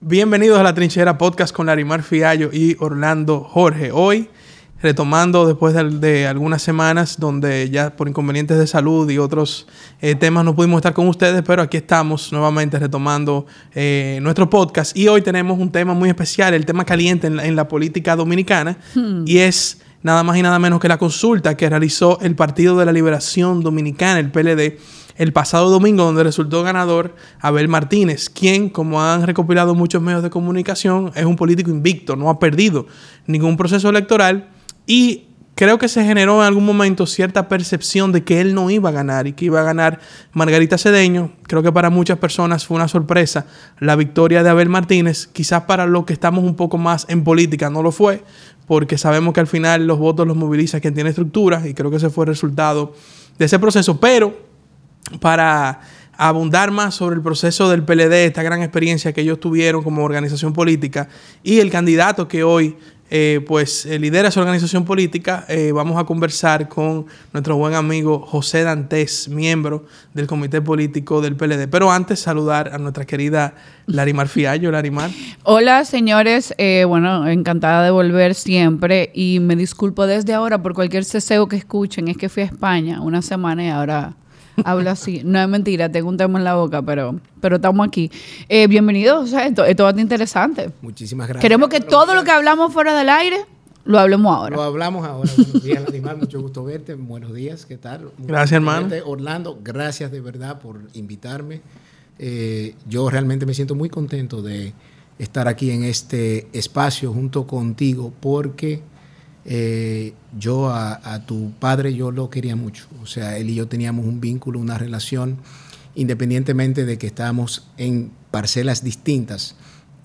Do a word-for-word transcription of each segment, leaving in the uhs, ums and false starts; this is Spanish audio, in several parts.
Bienvenidos a La Trinchera Podcast con Larimar Fiallo y Orlando Jorge. Hoy, retomando después de, de algunas semanas donde ya por inconvenientes de salud y otros eh, temas no pudimos estar con ustedes, pero aquí estamos nuevamente retomando eh, nuestro podcast. Y hoy tenemos un tema muy especial, el tema caliente en la, en la política dominicana, hmm. y es nada más y nada menos que la consulta que realizó el Partido de la Liberación Dominicana, el P L D, el pasado domingo, donde resultó ganador Abel Martínez, quien, como han recopilado muchos medios de comunicación, es un político invicto, no ha perdido ningún proceso electoral y creo que se generó en algún momento cierta percepción de que él no iba a ganar y que iba a ganar Margarita Cedeño. Creo que para muchas personas fue una sorpresa la victoria de Abel Martínez. Quizás para los que estamos un poco más en política no lo fue, porque sabemos que al final los votos los moviliza quien tiene estructuras y creo que ese fue el resultado de ese proceso. Pero para abundar más sobre el proceso del P L D, esta gran experiencia que ellos tuvieron como organización política y el candidato que hoy eh, pues eh, lidera esa organización política, eh, vamos a conversar con nuestro buen amigo José Dantes, miembro del comité político del P L D. Pero antes, saludar a nuestra querida Larimar Fiallo. Larimar. Hola, señores. Eh, bueno, encantada de volver siempre y me disculpo desde ahora por cualquier ceseo que escuchen. Es que fui a España una semana y ahora hablo así. No es mentira, tengo un tema en la boca, pero, pero estamos aquí. Eh, bienvenidos, o sea, esto, esto va a ser interesante. Muchísimas gracias. Queremos que todo lo que hablamos fuera del aire lo hablemos ahora. Lo hablamos ahora. Buenos días, Larimar. Mucho gusto verte. Buenos días, ¿qué tal? Mucho gracias, hermano. Verte. Orlando, gracias de verdad por invitarme. Eh, yo realmente me siento muy contento de estar aquí en este espacio junto contigo porque Eh, yo a, a tu padre yo lo quería mucho, o sea, él y yo teníamos un vínculo, una relación, independientemente de que estábamos en parcelas distintas,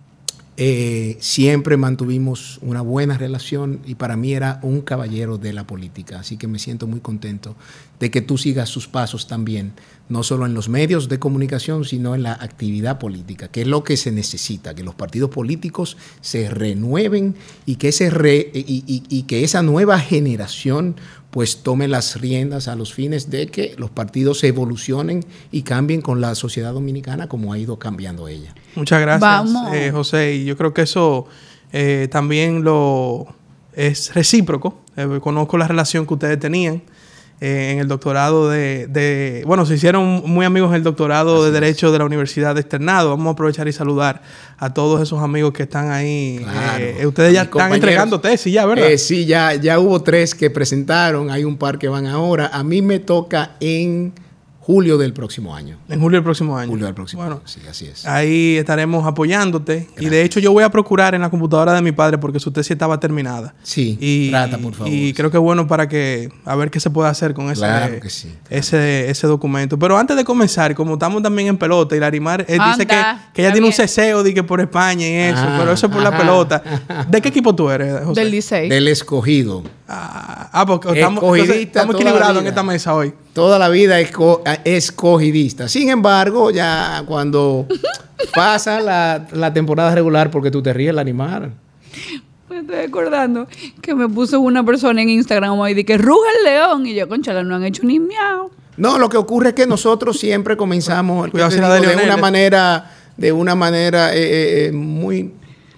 eh, siempre mantuvimos una buena relación y para mí era un caballero de la política, así que me siento muy contento de que tú sigas sus pasos también, no solo en los medios de comunicación, sino en la actividad política, que es lo que se necesita, que los partidos políticos se renueven y que, ese re, y, y, y que esa nueva generación pues tome las riendas a los fines de que los partidos evolucionen y cambien con la sociedad dominicana como ha ido cambiando ella. Muchas gracias, eh, José. Y yo creo que eso eh, también lo es recíproco. Eh, conozco la relación que ustedes tenían eh, en el doctorado de, de... Bueno, se hicieron muy amigos en el doctorado Así de Derecho es. de la Universidad de Externado. Vamos a aprovechar y saludar a todos esos amigos que están ahí. Claro. Eh, ustedes ya están entregando tesis ya, ¿verdad? Eh, sí, ya, ya hubo tres que presentaron. Hay un par que van ahora. A mí me toca en julio del próximo año. En julio del próximo año. Julio del próximo bueno, año, sí, así es. Ahí estaremos apoyándote. Gracias. Y de hecho yo voy a procurar en la computadora de mi padre porque su tesis estaba terminada. Sí, y, trata, por favor. Y creo que es bueno para que, a ver qué se puede hacer con ese, claro que sí, claro. ese, ese documento. Pero antes de comenzar, como estamos también en pelota, y Larimar eh, dice que, que ella tiene un ceseo de que por España y eso, ah, pero eso es por ajá, la pelota. ¿De qué equipo tú eres, José? Del Licey. Del Escogido. Ah, ah porque estamos, entonces, estamos equilibrados en esta mesa hoy. Toda la vida esco, escogidista. Sin embargo, ya cuando pasa la, la temporada regular, porque tú te ríes, Larimar. Me estoy acordando que me puso una persona en Instagram y dice que ruge el león. Y yo, conchala, no han hecho ni miau. No, lo que ocurre es que nosotros siempre comenzamos Cuidado, digo, de, de una manera, de una manera eh, eh, muy...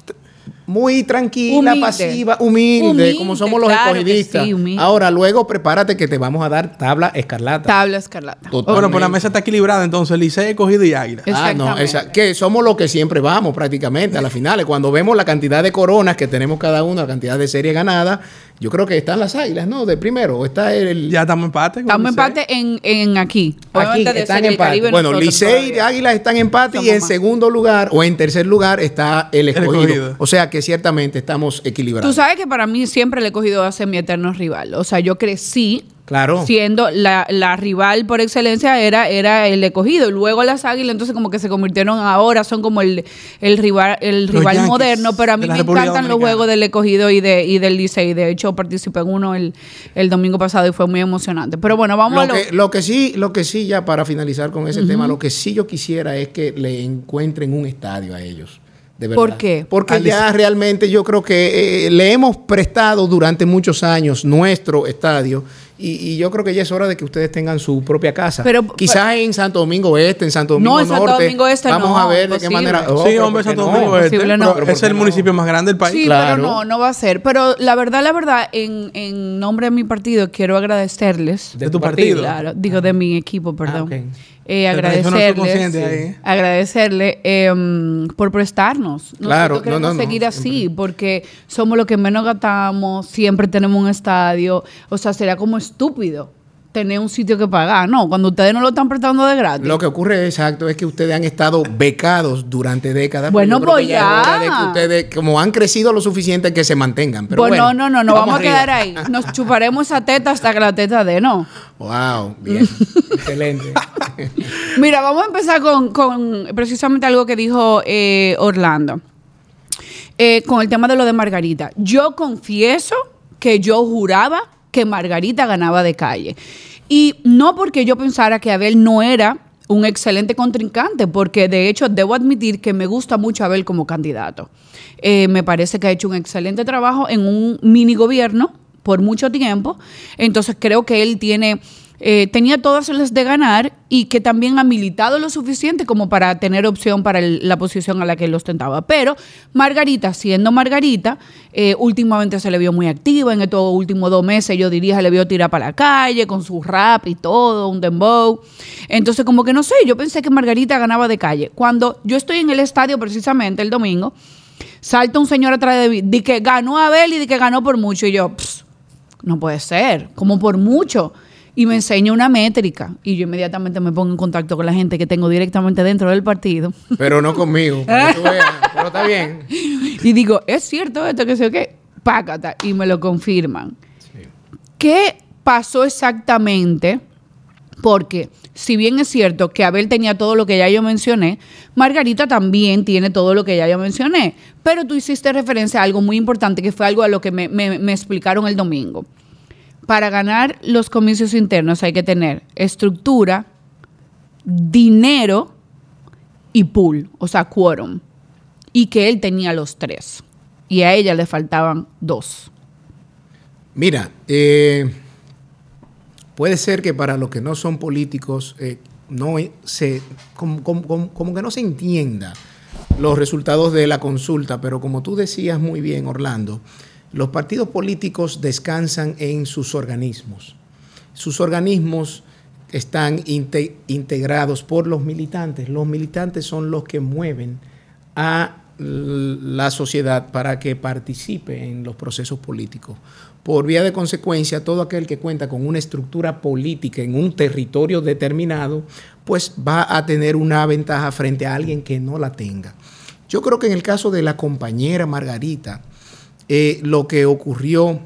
muy tranquila, humilde. pasiva, humilde, humilde, como somos los claro escogidistas. Sí, ahora, luego prepárate que te vamos a dar tabla escarlata. Tabla escarlata. Totalmente. Bueno, pues la mesa está equilibrada, entonces Licey, Escogido y Águila. Ah, no, esa, que somos los que siempre vamos prácticamente a las finales. Cuando vemos la cantidad de coronas que tenemos cada uno, la cantidad de series ganadas, yo creo que están las Águilas, ¿no? De primero, o está el... Ya estamos en empate. Estamos en empate en, en aquí. Aquí están en empate. Bueno, Licey y Águilas están en empate y en más. segundo lugar o en tercer lugar está el escogido. el escogido. O sea que ciertamente estamos equilibrados. Tú sabes que para mí siempre el Escogido va a ser mi eterno rival. O sea, yo crecí claro. siendo la, la rival por excelencia era, era el Escogido. Y luego las Águilas, entonces como que se convirtieron ahora, son como el, el rival, el rival moderno. Pero a mí me República encantan Dominicana. Los juegos del Escogido y, de, y del Licey. De hecho, participé en uno el, el domingo pasado y fue muy emocionante. Pero bueno, vamos lo a lo... Que, lo que sí, lo que sí, ya para finalizar con ese uh-huh. tema, lo que sí yo quisiera es que le encuentren un estadio a ellos. De verdad. ¿Por qué? Porque Al ya realmente yo creo que eh, le hemos prestado durante muchos años nuestro estadio Y, y yo creo que ya es hora de que ustedes tengan su propia casa. Pero, Quizás pero, en Santo Domingo Este, en Santo Domingo no, en Norte. Santo Domingo Este vamos no, a ver de posible. qué manera. Oh, sí, hombre, Santo Domingo no, Este. Posible, no. Pero es el municipio más grande del país. Sí, claro. pero no, no va a ser. Pero la verdad, la verdad, en, en nombre de mi partido, quiero agradecerles. ¿De, ¿De tu partido? Claro, digo, ah. de mi equipo, perdón. Ah, okay. Eh, agradecerles, sí. agradecerle eh, por prestarnos. Nosotros claro, queremos no, no, seguir no, así siempre. porque somos los que menos gastamos, siempre tenemos un estadio. O sea, sería como estúpido tener un sitio que pagar. No, cuando ustedes no lo están prestando de gratis. Lo que ocurre, exacto, es que ustedes han estado becados durante décadas. Bueno, pues ya. ya es hora de que ustedes, como han crecido lo suficiente, que se mantengan. Pero pues bueno, no, no, no, no vamos, vamos a quedar ahí. arriba. Nos chuparemos esa teta hasta que la teta dé, ¿no? Wow, bien. Excelente. Mira, vamos a empezar con, con precisamente algo que dijo eh, Orlando. Eh, con el tema de lo de Margarita. Yo confieso que yo juraba que Margarita ganaba de calle. Y no porque yo pensara que Abel no era un excelente contrincante, porque de hecho debo admitir que me gusta mucho Abel como candidato. Eh, me parece que ha hecho un excelente trabajo en un mini gobierno por mucho tiempo. Entonces creo que él tiene... Eh, tenía todas las de ganar y que también ha militado lo suficiente como para tener opción para el, la posición a la que él ostentaba. Pero Margarita, siendo Margarita, eh, últimamente se le vio muy activa. En estos últimos dos meses, yo diría, se le vio tirar para la calle con su rap y todo, un dembow. Entonces, como que no sé, yo pensé que Margarita ganaba de calle. Cuando yo estoy en el estadio precisamente el domingo, salta un señor atrás de mí, de que ganó Abel y de que ganó por mucho. Y yo, no puede ser, como por mucho. Y me enseña una métrica y yo inmediatamente me pongo en contacto con la gente que tengo directamente dentro del partido. Pero no conmigo, para que tú veas, pero está bien. Y digo, ¿es cierto esto? Que sé qué, pácata, y me lo confirman. Sí. ¿Qué pasó exactamente? Porque si bien es cierto que Abel tenía todo lo que ya yo mencioné, Margarita también tiene todo lo que ya yo mencioné. Pero tú hiciste referencia a algo muy importante que fue algo a lo que me, me, me explicaron el domingo. Para ganar los comicios internos hay que tener estructura, dinero y pool, o sea, quórum. Y que él tenía los tres. Y a ella le faltaban dos. Mira, eh, puede ser que para los que no son políticos, eh, no se, como, como, como que no se entienda los resultados de la consulta, pero como tú decías muy bien, Orlando, los partidos políticos descansan en sus organismos. Sus organismos están inte- integrados por los militantes. Los militantes son los que mueven a la sociedad para que participe en los procesos políticos. Por vía de consecuencia, todo aquel que cuenta con una estructura política en un territorio determinado, pues va a tener una ventaja frente a alguien que no la tenga. Yo creo que en el caso de la compañera Margarita, Eh, lo que ocurrió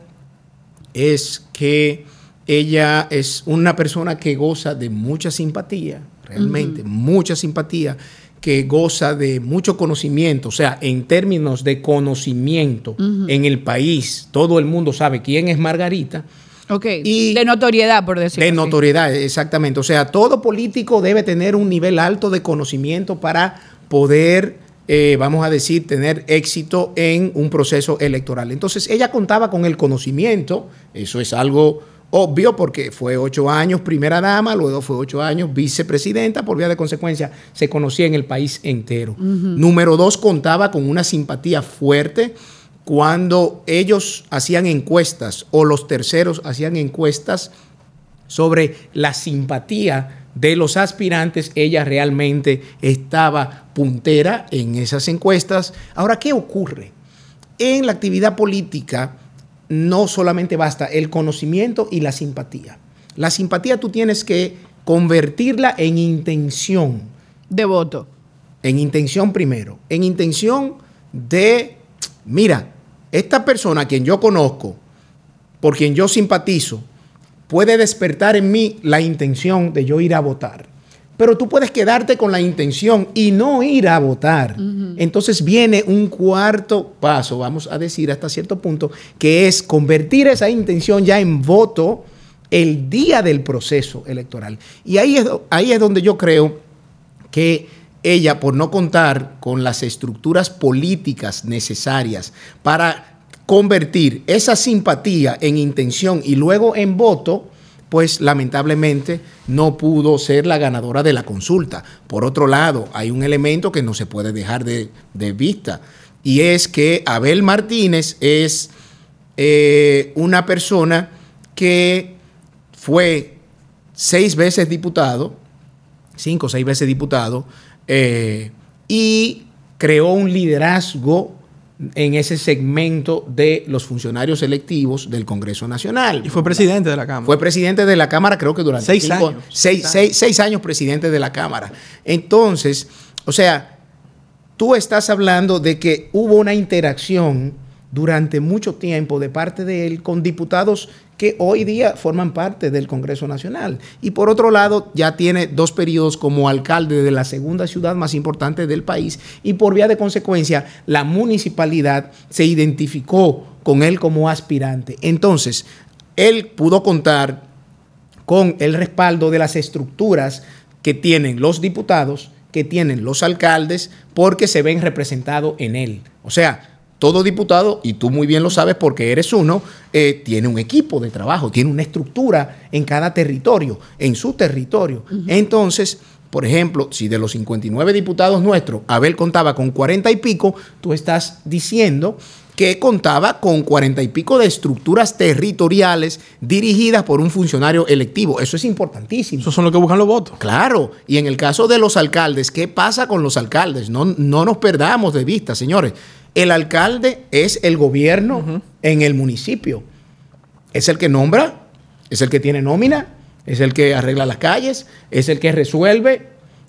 es que ella es una persona que goza de mucha simpatía, realmente, uh-huh. mucha simpatía, que goza de mucho conocimiento, o sea, en términos de conocimiento uh-huh. en el país, todo el mundo sabe quién es Margarita. Ok, y de notoriedad, por decirlo De así. notoriedad, exactamente. O sea, todo político debe tener un nivel alto de conocimiento para poder... Eh, vamos a decir, tener éxito en un proceso electoral. Entonces, ella contaba con el conocimiento, eso es algo obvio porque fue ocho años primera dama, luego fue ocho años vicepresidenta, por vía de consecuencia se conocía en el país entero. Uh-huh. Número dos, contaba con una simpatía fuerte cuando ellos hacían encuestas o los terceros hacían encuestas sobre la simpatía de los aspirantes, ella realmente estaba puntera en esas encuestas. Ahora, ¿qué ocurre? En la actividad política no solamente basta el conocimiento y la simpatía. La simpatía tú tienes que convertirla en intención. De voto. En intención primero. En intención de, mira, esta persona a quien yo conozco, por quien yo simpatizo, puede despertar en mí la intención de yo ir a votar. Pero tú puedes quedarte con la intención y no ir a votar. Uh-huh. Entonces viene un cuarto paso, vamos a decir hasta cierto punto, que es convertir esa intención ya en voto el día del proceso electoral. Y ahí es, ahí es donde yo creo que ella, por no contar con las estructuras políticas necesarias para convertir esa simpatía en intención y luego en voto, pues lamentablemente no pudo ser la ganadora de la consulta. Por otro lado, hay un elemento que no se puede dejar de, de vista, y es que Abel Martínez es eh, una persona que fue seis veces diputado, cinco o seis veces diputado, eh, y creó un liderazgo en ese segmento de los funcionarios electivos del Congreso Nacional. Y fue presidente de la Cámara. Fue presidente de la Cámara, creo que durante seis cinco, años. Seis, seis, seis, seis años presidente de la Cámara. Entonces, o sea, tú estás hablando de que hubo una interacción durante mucho tiempo de parte de él con diputados que hoy día forman parte del Congreso Nacional. Y por otro lado, ya tiene dos periodos como alcalde de la segunda ciudad más importante del país, y por vía de consecuencia, la municipalidad se identificó con él como aspirante. Entonces, él pudo contar con el respaldo de las estructuras que tienen los diputados, que tienen los alcaldes, porque se ven representados en él. O sea, todo diputado, y tú muy bien lo sabes porque eres uno, eh, tiene un equipo de trabajo, tiene una estructura en cada territorio, en su territorio. Uh-huh. Entonces, por ejemplo, si de los cincuenta y nueve diputados nuestros, Abel contaba con cuarenta y pico, tú estás diciendo que contaba con cuarenta y pico de estructuras territoriales dirigidas por un funcionario electivo. Eso es importantísimo. Esos son los que buscan los votos. Claro. Y en el caso de los alcaldes, ¿qué pasa con los alcaldes? No, no nos perdamos de vista, señores. El alcalde es el gobierno uh-huh. en el municipio. Es el que nombra, es el que tiene nómina, es el que arregla las calles, es el que resuelve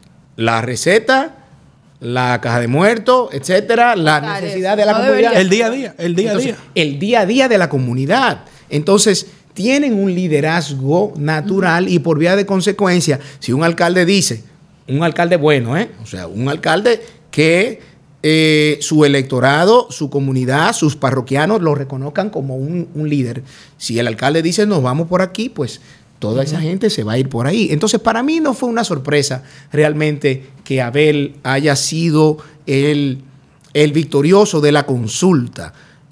la receta, la caja de muertos, etcétera, la Dale, necesidad de la no comunidad. El día a día, el día a día. Entonces, el día a día de la comunidad. Entonces, tienen un liderazgo natural uh-huh. y por vía de consecuencia, si un alcalde dice, un alcalde bueno, ¿eh? O sea, un alcalde que Eh, su electorado, su comunidad, sus parroquianos lo reconozcan como un, un líder. Si el alcalde dice nos vamos por aquí, pues toda esa gente se va a ir por ahí. Entonces, para mí no fue una sorpresa realmente que Abel haya sido el, el victorioso de la consulta.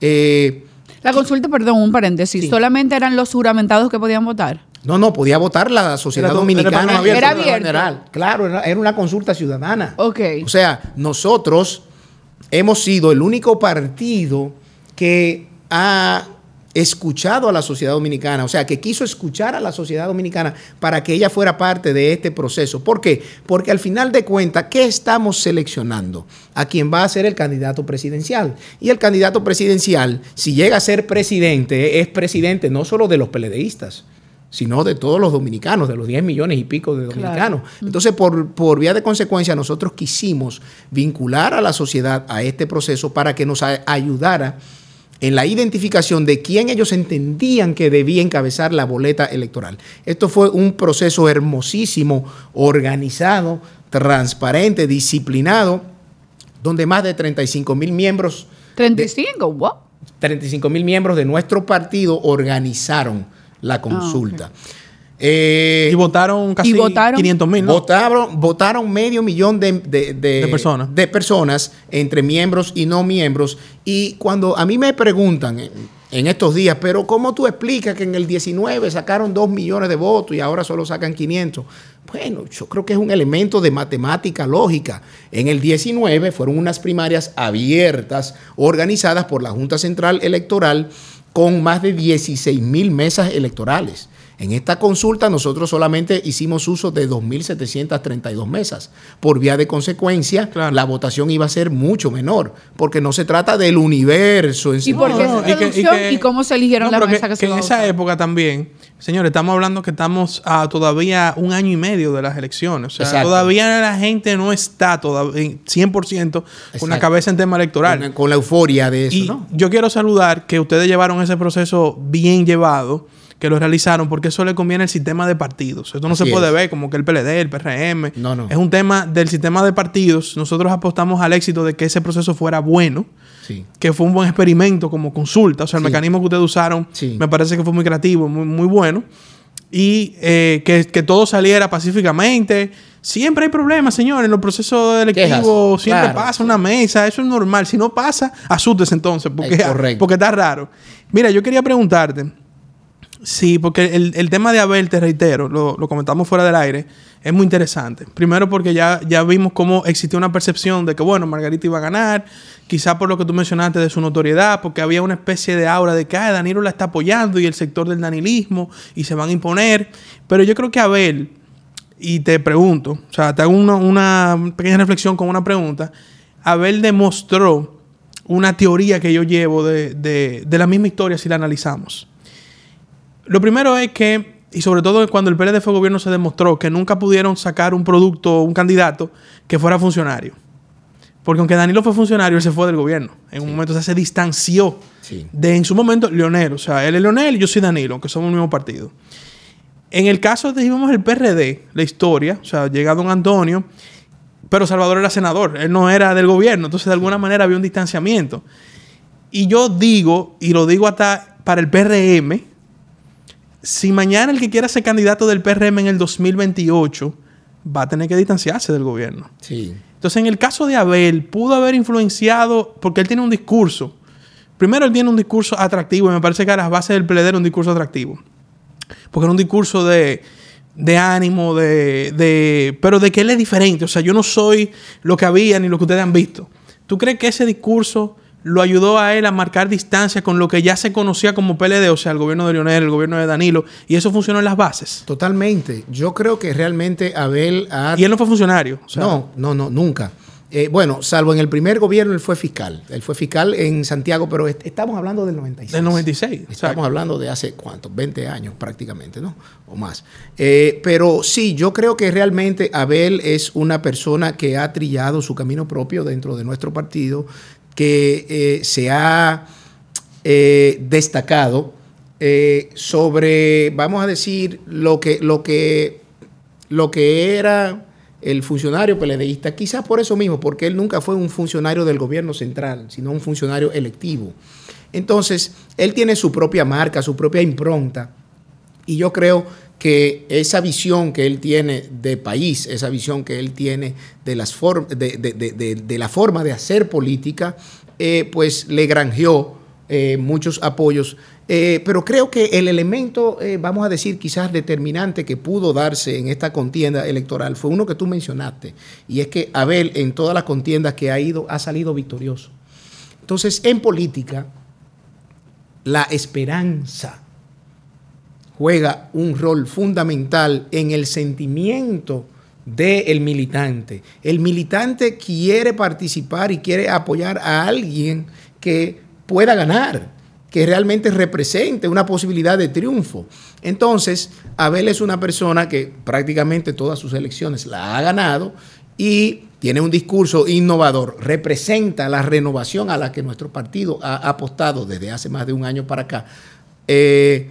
Eh, la consulta, perdón, un paréntesis, sí. ¿Solamente eran los juramentados que podían votar? No, no, podía votar la sociedad era, dominicana. Era abierto. Era abierto. General. Claro, era, era una consulta ciudadana. Ok. O sea, nosotros hemos sido el único partido que ha escuchado a la sociedad dominicana, o sea, que quiso escuchar a la sociedad dominicana para que ella fuera parte de este proceso. ¿Por qué? Porque al final de cuentas, ¿qué estamos seleccionando? A quien va a ser el candidato presidencial. Y el candidato presidencial, si llega a ser presidente, es presidente no solo de los peledeístas, sino de todos los dominicanos, de los diez millones y pico de dominicanos. Claro. Entonces, por, por vía de consecuencia, nosotros quisimos vincular a la sociedad a este proceso para que nos a, ayudara en la identificación de quién ellos entendían que debía encabezar la boleta electoral. Esto fue un proceso hermosísimo, organizado, transparente, disciplinado, donde más de treinta y cinco mil miembros... ¿treinta y cinco? ¿What? treinta y cinco mil miembros de nuestro partido organizaron la consulta. Oh, okay. eh, y votaron casi quinientos mil, ¿no? Votaron, votaron medio millón de, de, de, de, personas. de personas entre miembros y no miembros. Y cuando a mí me preguntan en, en estos días, pero ¿cómo tú explicas que en el diecinueve sacaron dos millones de votos y ahora solo sacan quinientos? Bueno, yo creo que es un elemento de matemática lógica. En el diecinueve fueron unas primarias abiertas, organizadas por la Junta Central Electoral, con más de dieciséis mil mesas electorales. En esta consulta nosotros solamente hicimos uso de dos mil setecientas treinta y dos mesas. Por vía de consecuencia, claro, la votación iba a ser mucho menor, porque no se trata del universo en sí. ¿Y por qué no, esa reducción? ¿Y, que, y, que, ¿Y cómo se eligieron no, las mesas que, que, que se en esa usar? época también, señores, estamos hablando que estamos a todavía un año y medio de las elecciones. O sea, exacto, todavía la gente no está todavía cien por ciento con la cabeza en tema electoral. Con, con la euforia de eso, y ¿no? Yo quiero saludar que ustedes llevaron ese proceso bien llevado, que lo realizaron, porque eso le conviene al sistema de partidos. Esto no Así se puede es. ver como que el P L D, el P R M. No, no. Es un tema del sistema de partidos. Nosotros apostamos al éxito de que ese proceso fuera bueno, sí, que fue un buen experimento como consulta. O sea, el sí. mecanismo que ustedes usaron sí. me parece que fue muy creativo, muy, muy bueno. Y eh, que, que todo saliera pacíficamente. Siempre hay problemas, señores, en los procesos electivos. Siempre claro. pasa una mesa. Eso es normal. Si no pasa, asústese entonces, porque, porque está raro. Mira, yo quería preguntarte... Sí, porque el, el tema de Abel, te reitero, lo, lo comentamos fuera del aire, es muy interesante. Primero porque ya, ya vimos cómo existió una percepción de que, bueno, Margarita iba a ganar, quizá por lo que tú mencionaste de su notoriedad, porque había una especie de aura de que ah, Danilo la está apoyando y el sector del danilismo y se van a imponer. Pero yo creo que Abel, y te pregunto, o sea, te hago una, una pequeña reflexión con una pregunta, Abel demostró una teoría que yo llevo de, de, de la misma historia si la analizamos. Lo primero es que, y sobre todo cuando el P L D fue gobierno, se demostró que nunca pudieron sacar un producto, un candidato que fuera funcionario. Porque aunque Danilo fue funcionario, él se fue del gobierno. En sí. un momento o sea, se distanció sí. de, en su momento, Leonel. O sea, él es Leonel y yo soy Danilo, aunque somos el mismo partido. En el caso de, digamos, el P R D, la historia, o sea, llega don Antonio, pero Salvador era senador, él no era del gobierno. Entonces, de alguna manera había un distanciamiento. Y yo digo, y lo digo hasta para el P R M, si mañana el que quiera ser candidato del P R M en el dos mil veintiocho va a tener que distanciarse del gobierno. Sí. Entonces, en el caso de Abel, pudo haber influenciado, porque él tiene un discurso. Primero, él tiene un discurso atractivo, y me parece que a las bases del P L D era un discurso atractivo. Porque era un discurso de, de ánimo, de, de, pero de que él es diferente. O sea, yo no soy lo que había ni lo que ustedes han visto. ¿Tú crees que ese discurso lo ayudó a él a marcar distancia con lo que ya se conocía como P L D, o sea, el gobierno de Leonel, el gobierno de Danilo, y eso funcionó en las bases? Totalmente. Yo creo que realmente Abel ha... Y él no fue funcionario. O sea, no, no, no, nunca. Eh, bueno, salvo en el primer gobierno, él fue fiscal. Él fue fiscal en Santiago, pero est- estamos hablando del noventa y seis. Del noventa y seis. Estamos exacto. hablando de hace, ¿cuántos? veinte años prácticamente, ¿no? O más. Eh, pero sí, yo creo que realmente Abel es una persona que ha trillado su camino propio dentro de nuestro partido, que eh, se ha eh, destacado eh, sobre, vamos a decir, lo que, lo que, lo que era el funcionario PLDista, quizás por eso mismo, porque él nunca fue un funcionario del gobierno central, sino un funcionario electivo. Entonces, él tiene su propia marca, su propia impronta, y yo creo que esa visión que él tiene de país, esa visión que él tiene de, las form- de, de, de, de, de la forma de hacer política, eh, pues le granjeó eh, muchos apoyos. Eh, pero creo que el elemento, eh, vamos a decir, quizás determinante que pudo darse en esta contienda electoral fue uno que tú mencionaste, y es que Abel en todas las contiendas que ha ido ha salido victorioso. Entonces, en política, la esperanza juega un rol fundamental en el sentimiento del militante. El militante quiere participar y quiere apoyar a alguien que pueda ganar, que realmente represente una posibilidad de triunfo. Entonces, Abel es una persona que prácticamente todas sus elecciones la ha ganado y tiene un discurso innovador, representa la renovación a la que nuestro partido ha apostado desde hace más de un año para acá. Eh,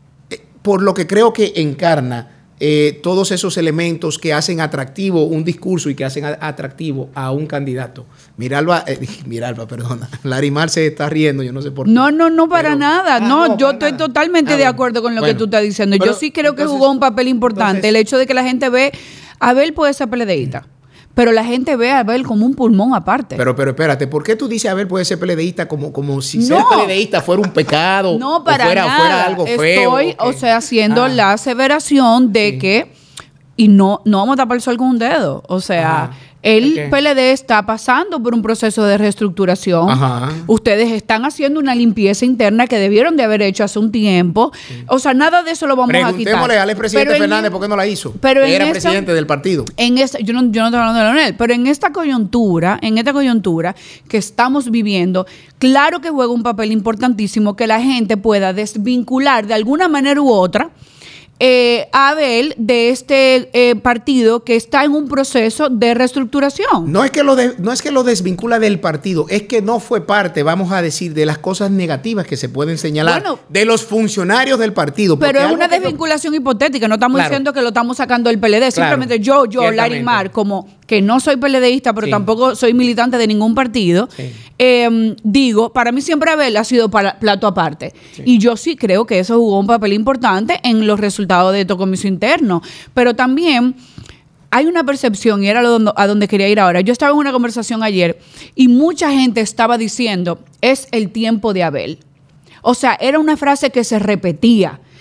por lo que creo que encarna eh, todos esos elementos que hacen atractivo un discurso y que hacen a, atractivo a un candidato. Miralba, eh, Miralba, perdona, Larimar se está riendo, yo no sé por qué. No, no, no, para pero, nada. Ah, no, no, yo estoy nada. totalmente ah, de acuerdo con lo bueno, que tú estás diciendo. Yo sí creo entonces, que jugó un papel importante. Entonces, el hecho de que la gente ve, Abel puede ser PLDista. Pero la gente ve a Abel como un pulmón aparte. Pero, pero espérate, ¿por qué tú dices Abel puede ser PLDista como, como si no. ser PLDista fuera un pecado? No, para o fuera, nada. fuera algo feo. Estoy, o, o sea, haciendo ah. la aseveración de sí. que, y no, no vamos a tapar el sol con un dedo. O sea, ah. el okay. P L D está pasando por un proceso de reestructuración. Ajá. Ustedes están haciendo una limpieza interna que debieron de haber hecho hace un tiempo. Sí. O sea, nada de eso lo vamos a quitar. Preguntémosle al expresidente Fernández por qué no la hizo. Pero era esta, presidente del partido. En esta, yo, no, yo no estoy hablando de Leonel, pero en esta coyuntura, en esta coyuntura que estamos viviendo, claro que juega un papel importantísimo que la gente pueda desvincular de alguna manera u otra Eh, a Abel de este eh, partido que está en un proceso de reestructuración. No es que lo de, no es que lo desvincula del partido, es que no fue parte, vamos a decir, de las cosas negativas que se pueden señalar bueno, de los funcionarios del partido. Pero es una desvinculación lo... hipotética, no estamos claro. diciendo que lo estamos sacando del P L D, simplemente claro. yo, yo, Larimar, como que no soy PLDista, pero sí. tampoco soy militante de ningún partido, sí. eh, digo, para mí siempre Abel ha sido para, plato aparte. Sí. Y yo sí creo que eso jugó un papel importante en los resultados de estos comicios internos. Pero también hay una percepción, y era lo, a donde quería ir ahora. Yo estaba en una conversación ayer y mucha gente estaba diciendo, es el tiempo de Abel. O sea, era una frase que se repetía.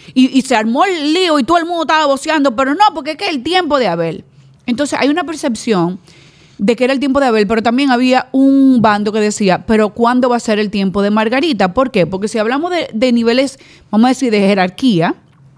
Y, y se armó el lío y todo el mundo estaba voceando, pero no, porque es que es el tiempo de Abel. Entonces hay una percepción de que era el tiempo de Abel, pero también había un bando que decía, pero ¿cuándo va a ser el tiempo de Margarita? ¿Por qué? Porque si hablamos de, de niveles, vamos a decir, de jerarquía,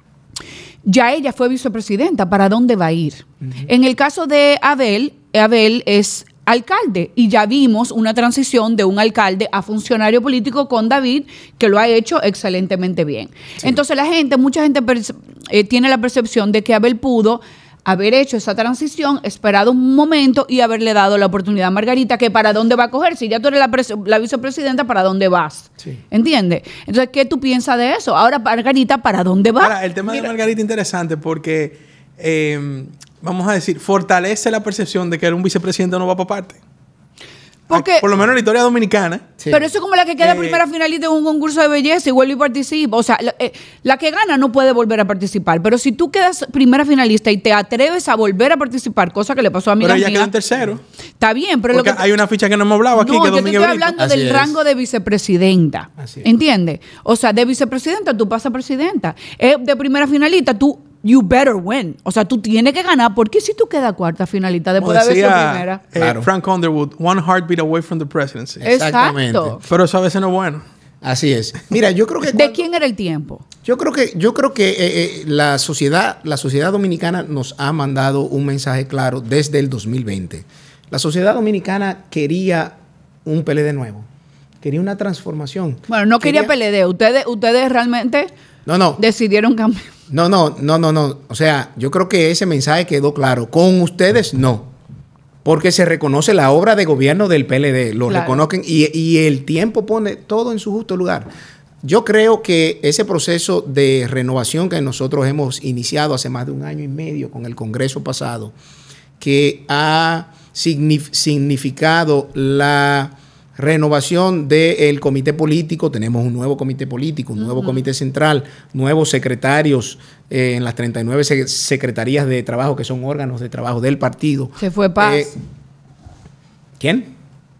ya ella fue vicepresidenta, ¿para dónde va a ir? Uh-huh. En el caso de Abel, Abel es alcalde y ya vimos una transición de un alcalde a funcionario político con David, que lo ha hecho excelentemente bien. Sí. Entonces la gente, mucha gente perce- eh, tiene la percepción de que Abel pudo haber hecho esa transición, esperado un momento y haberle dado la oportunidad a Margarita, que para dónde va a coger, si ya tú eres la, pres- la vicepresidenta, ¿para dónde vas? Sí. ¿Entiendes? Entonces, ¿qué tú piensas de eso? Ahora, Margarita, ¿para dónde va? Ahora, el tema Mira. de Margarita es interesante porque, eh, vamos a decir, fortalece la percepción de que un vicepresidente no va para parte. Porque, por lo menos en la historia dominicana. Sí. Pero eso es como la que queda eh, primera finalista en un concurso de belleza y vuelve y participa. O sea, la, eh, la que gana no puede volver a participar. Pero si tú quedas primera finalista y te atreves a volver a participar, cosa que le pasó a mi Pero amiga, ella quedó en tercero. Está bien, pero porque lo que, hay una ficha que no hemos hablado aquí. No, que yo te estoy Brito. hablando Así del es. rango de vicepresidenta. ¿Entiendes? O sea, de vicepresidenta tú pasas a presidenta. Eh, de primera finalista tú... You better win. O sea, tú tienes que ganar, porque si tú quedas cuarta finalista después de haber sido primera. Eh, claro. Frank Underwood, one heartbeat away from the presidency. Exactamente. Exacto. Pero eso a veces no es bueno. Así es. Mira, yo creo que... ¿De cuando, quién era el tiempo? Yo creo que, yo creo que eh, eh, la sociedad, la sociedad dominicana nos ha mandado un mensaje claro desde el dos mil veinte. La sociedad dominicana quería un P L D nuevo. Quería una transformación. Bueno, no quería, quería P L D. Ustedes, ustedes realmente no, no. decidieron cambiar. No, no, no, no, no. O sea, yo creo que ese mensaje quedó claro. Con ustedes, no. Porque se reconoce la obra de gobierno del P L D. Lo claro. reconocen y, y el tiempo pone todo en su justo lugar. Yo creo que ese proceso de renovación que nosotros hemos iniciado hace más de un año y medio con el Congreso pasado, que ha signif- significado la renovación del comité político. Tenemos un nuevo comité político, un nuevo uh-huh. comité central, nuevos secretarios eh, en las treinta y nueve sec- secretarías de trabajo, que son órganos de trabajo del partido. Se fue Paz. Eh, ¿Quién?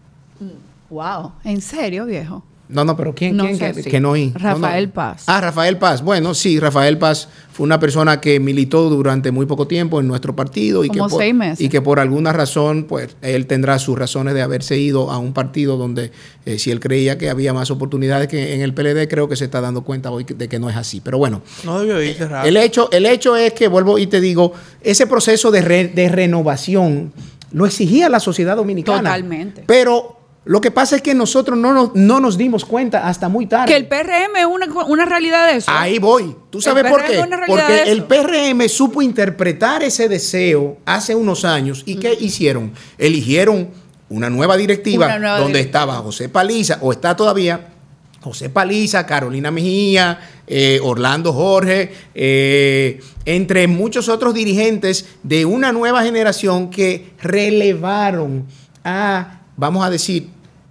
Wow, ¿en serio, viejo? No, no, pero ¿quién? No ¿quién sé, que, sí. que no oí? Rafael no, no. Paz. Ah, Rafael Paz. Bueno, sí, Rafael Paz fue una persona que militó durante muy poco tiempo en nuestro partido y Como que por, seis meses. y que por alguna razón, pues, él tendrá sus razones de haberse ido a un partido donde, eh, si él creía que había más oportunidades que en el P L D, creo que se está dando cuenta hoy de que no es así. Pero bueno, no debió irse rápido. El hecho, el hecho es que, vuelvo y te digo, ese proceso de, re, de renovación lo exigía la sociedad dominicana. Totalmente. Pero lo que pasa es que nosotros no nos, no nos dimos cuenta hasta muy tarde. Que el P R M es una, una realidad de eso. Ahí voy. ¿Tú sabes por qué? Porque el P R M supo interpretar ese deseo hace unos años. ¿Y qué hicieron? Eligieron una nueva directiva una nueva donde directiva. estaba José Paliza, o está todavía José Paliza, Carolina Mejía, eh, Orlando Jorge, eh, entre muchos otros dirigentes de una nueva generación que relevaron a, vamos a decir,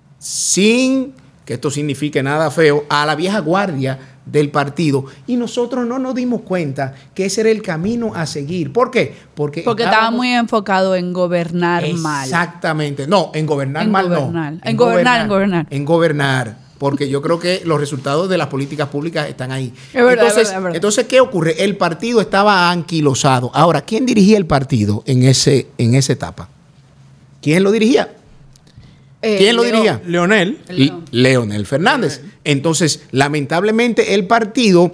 sin que esto signifique nada feo, a la vieja guardia del partido. Y nosotros no nos dimos cuenta que ese era el camino a seguir. ¿Por qué? Porque, Porque estaba muy enfocado en gobernar mal. Exactamente. No, en gobernar en mal gobernar. no. En, en gobernar, en gobernar. En gobernar. Porque yo creo que los resultados de las políticas públicas están ahí. Es verdad, entonces, es verdad, es verdad. entonces, ¿qué ocurre? El partido estaba anquilosado. Ahora, ¿quién dirigía el partido en, ese, en esa etapa? ¿Quién lo dirigía? Eh, ¿Quién lo Leo, dirigía? Leonel. L- Leonel Fernández. Leonel. Entonces, lamentablemente, el partido,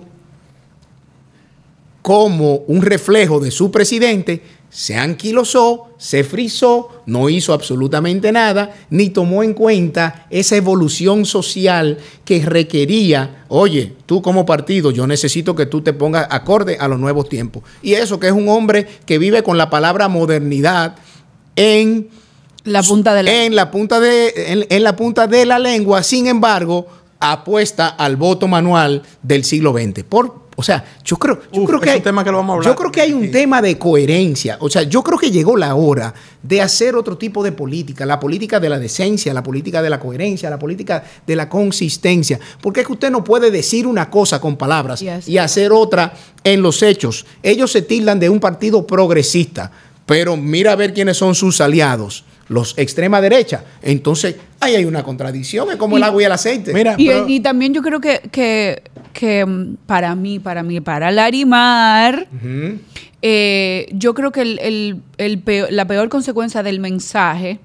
como un reflejo de su presidente, se anquilosó, se frizó, no hizo absolutamente nada, ni tomó en cuenta esa evolución social que requería, oye, tú como partido, yo necesito que tú te pongas acorde a los nuevos tiempos. Y eso que es un hombre que vive con la palabra modernidad en la punta de la, en la punta de en, en la punta de la lengua, sin embargo, apuesta al voto manual del siglo veinte. Por O sea, yo creo, yo Uf, creo que es hay, un tema que lo vamos a hablar. Yo creo que hay un sí. tema de coherencia. O sea, yo creo que llegó la hora de hacer otro tipo de política, la política de la decencia, la política de la coherencia, la política de la consistencia. Porque es que usted no puede decir una cosa con palabras yes. y hacer otra en los hechos. Ellos se tildan de un partido progresista, pero mira a ver quiénes son sus aliados. Los extrema derecha. Entonces, ahí hay una contradicción, es como y, el agua y el aceite. Mira, y, pero, y también yo creo que, que, que para mí, para mí, para Larimar, uh-huh. eh, yo creo que el, el, el peor, la peor consecuencia del mensaje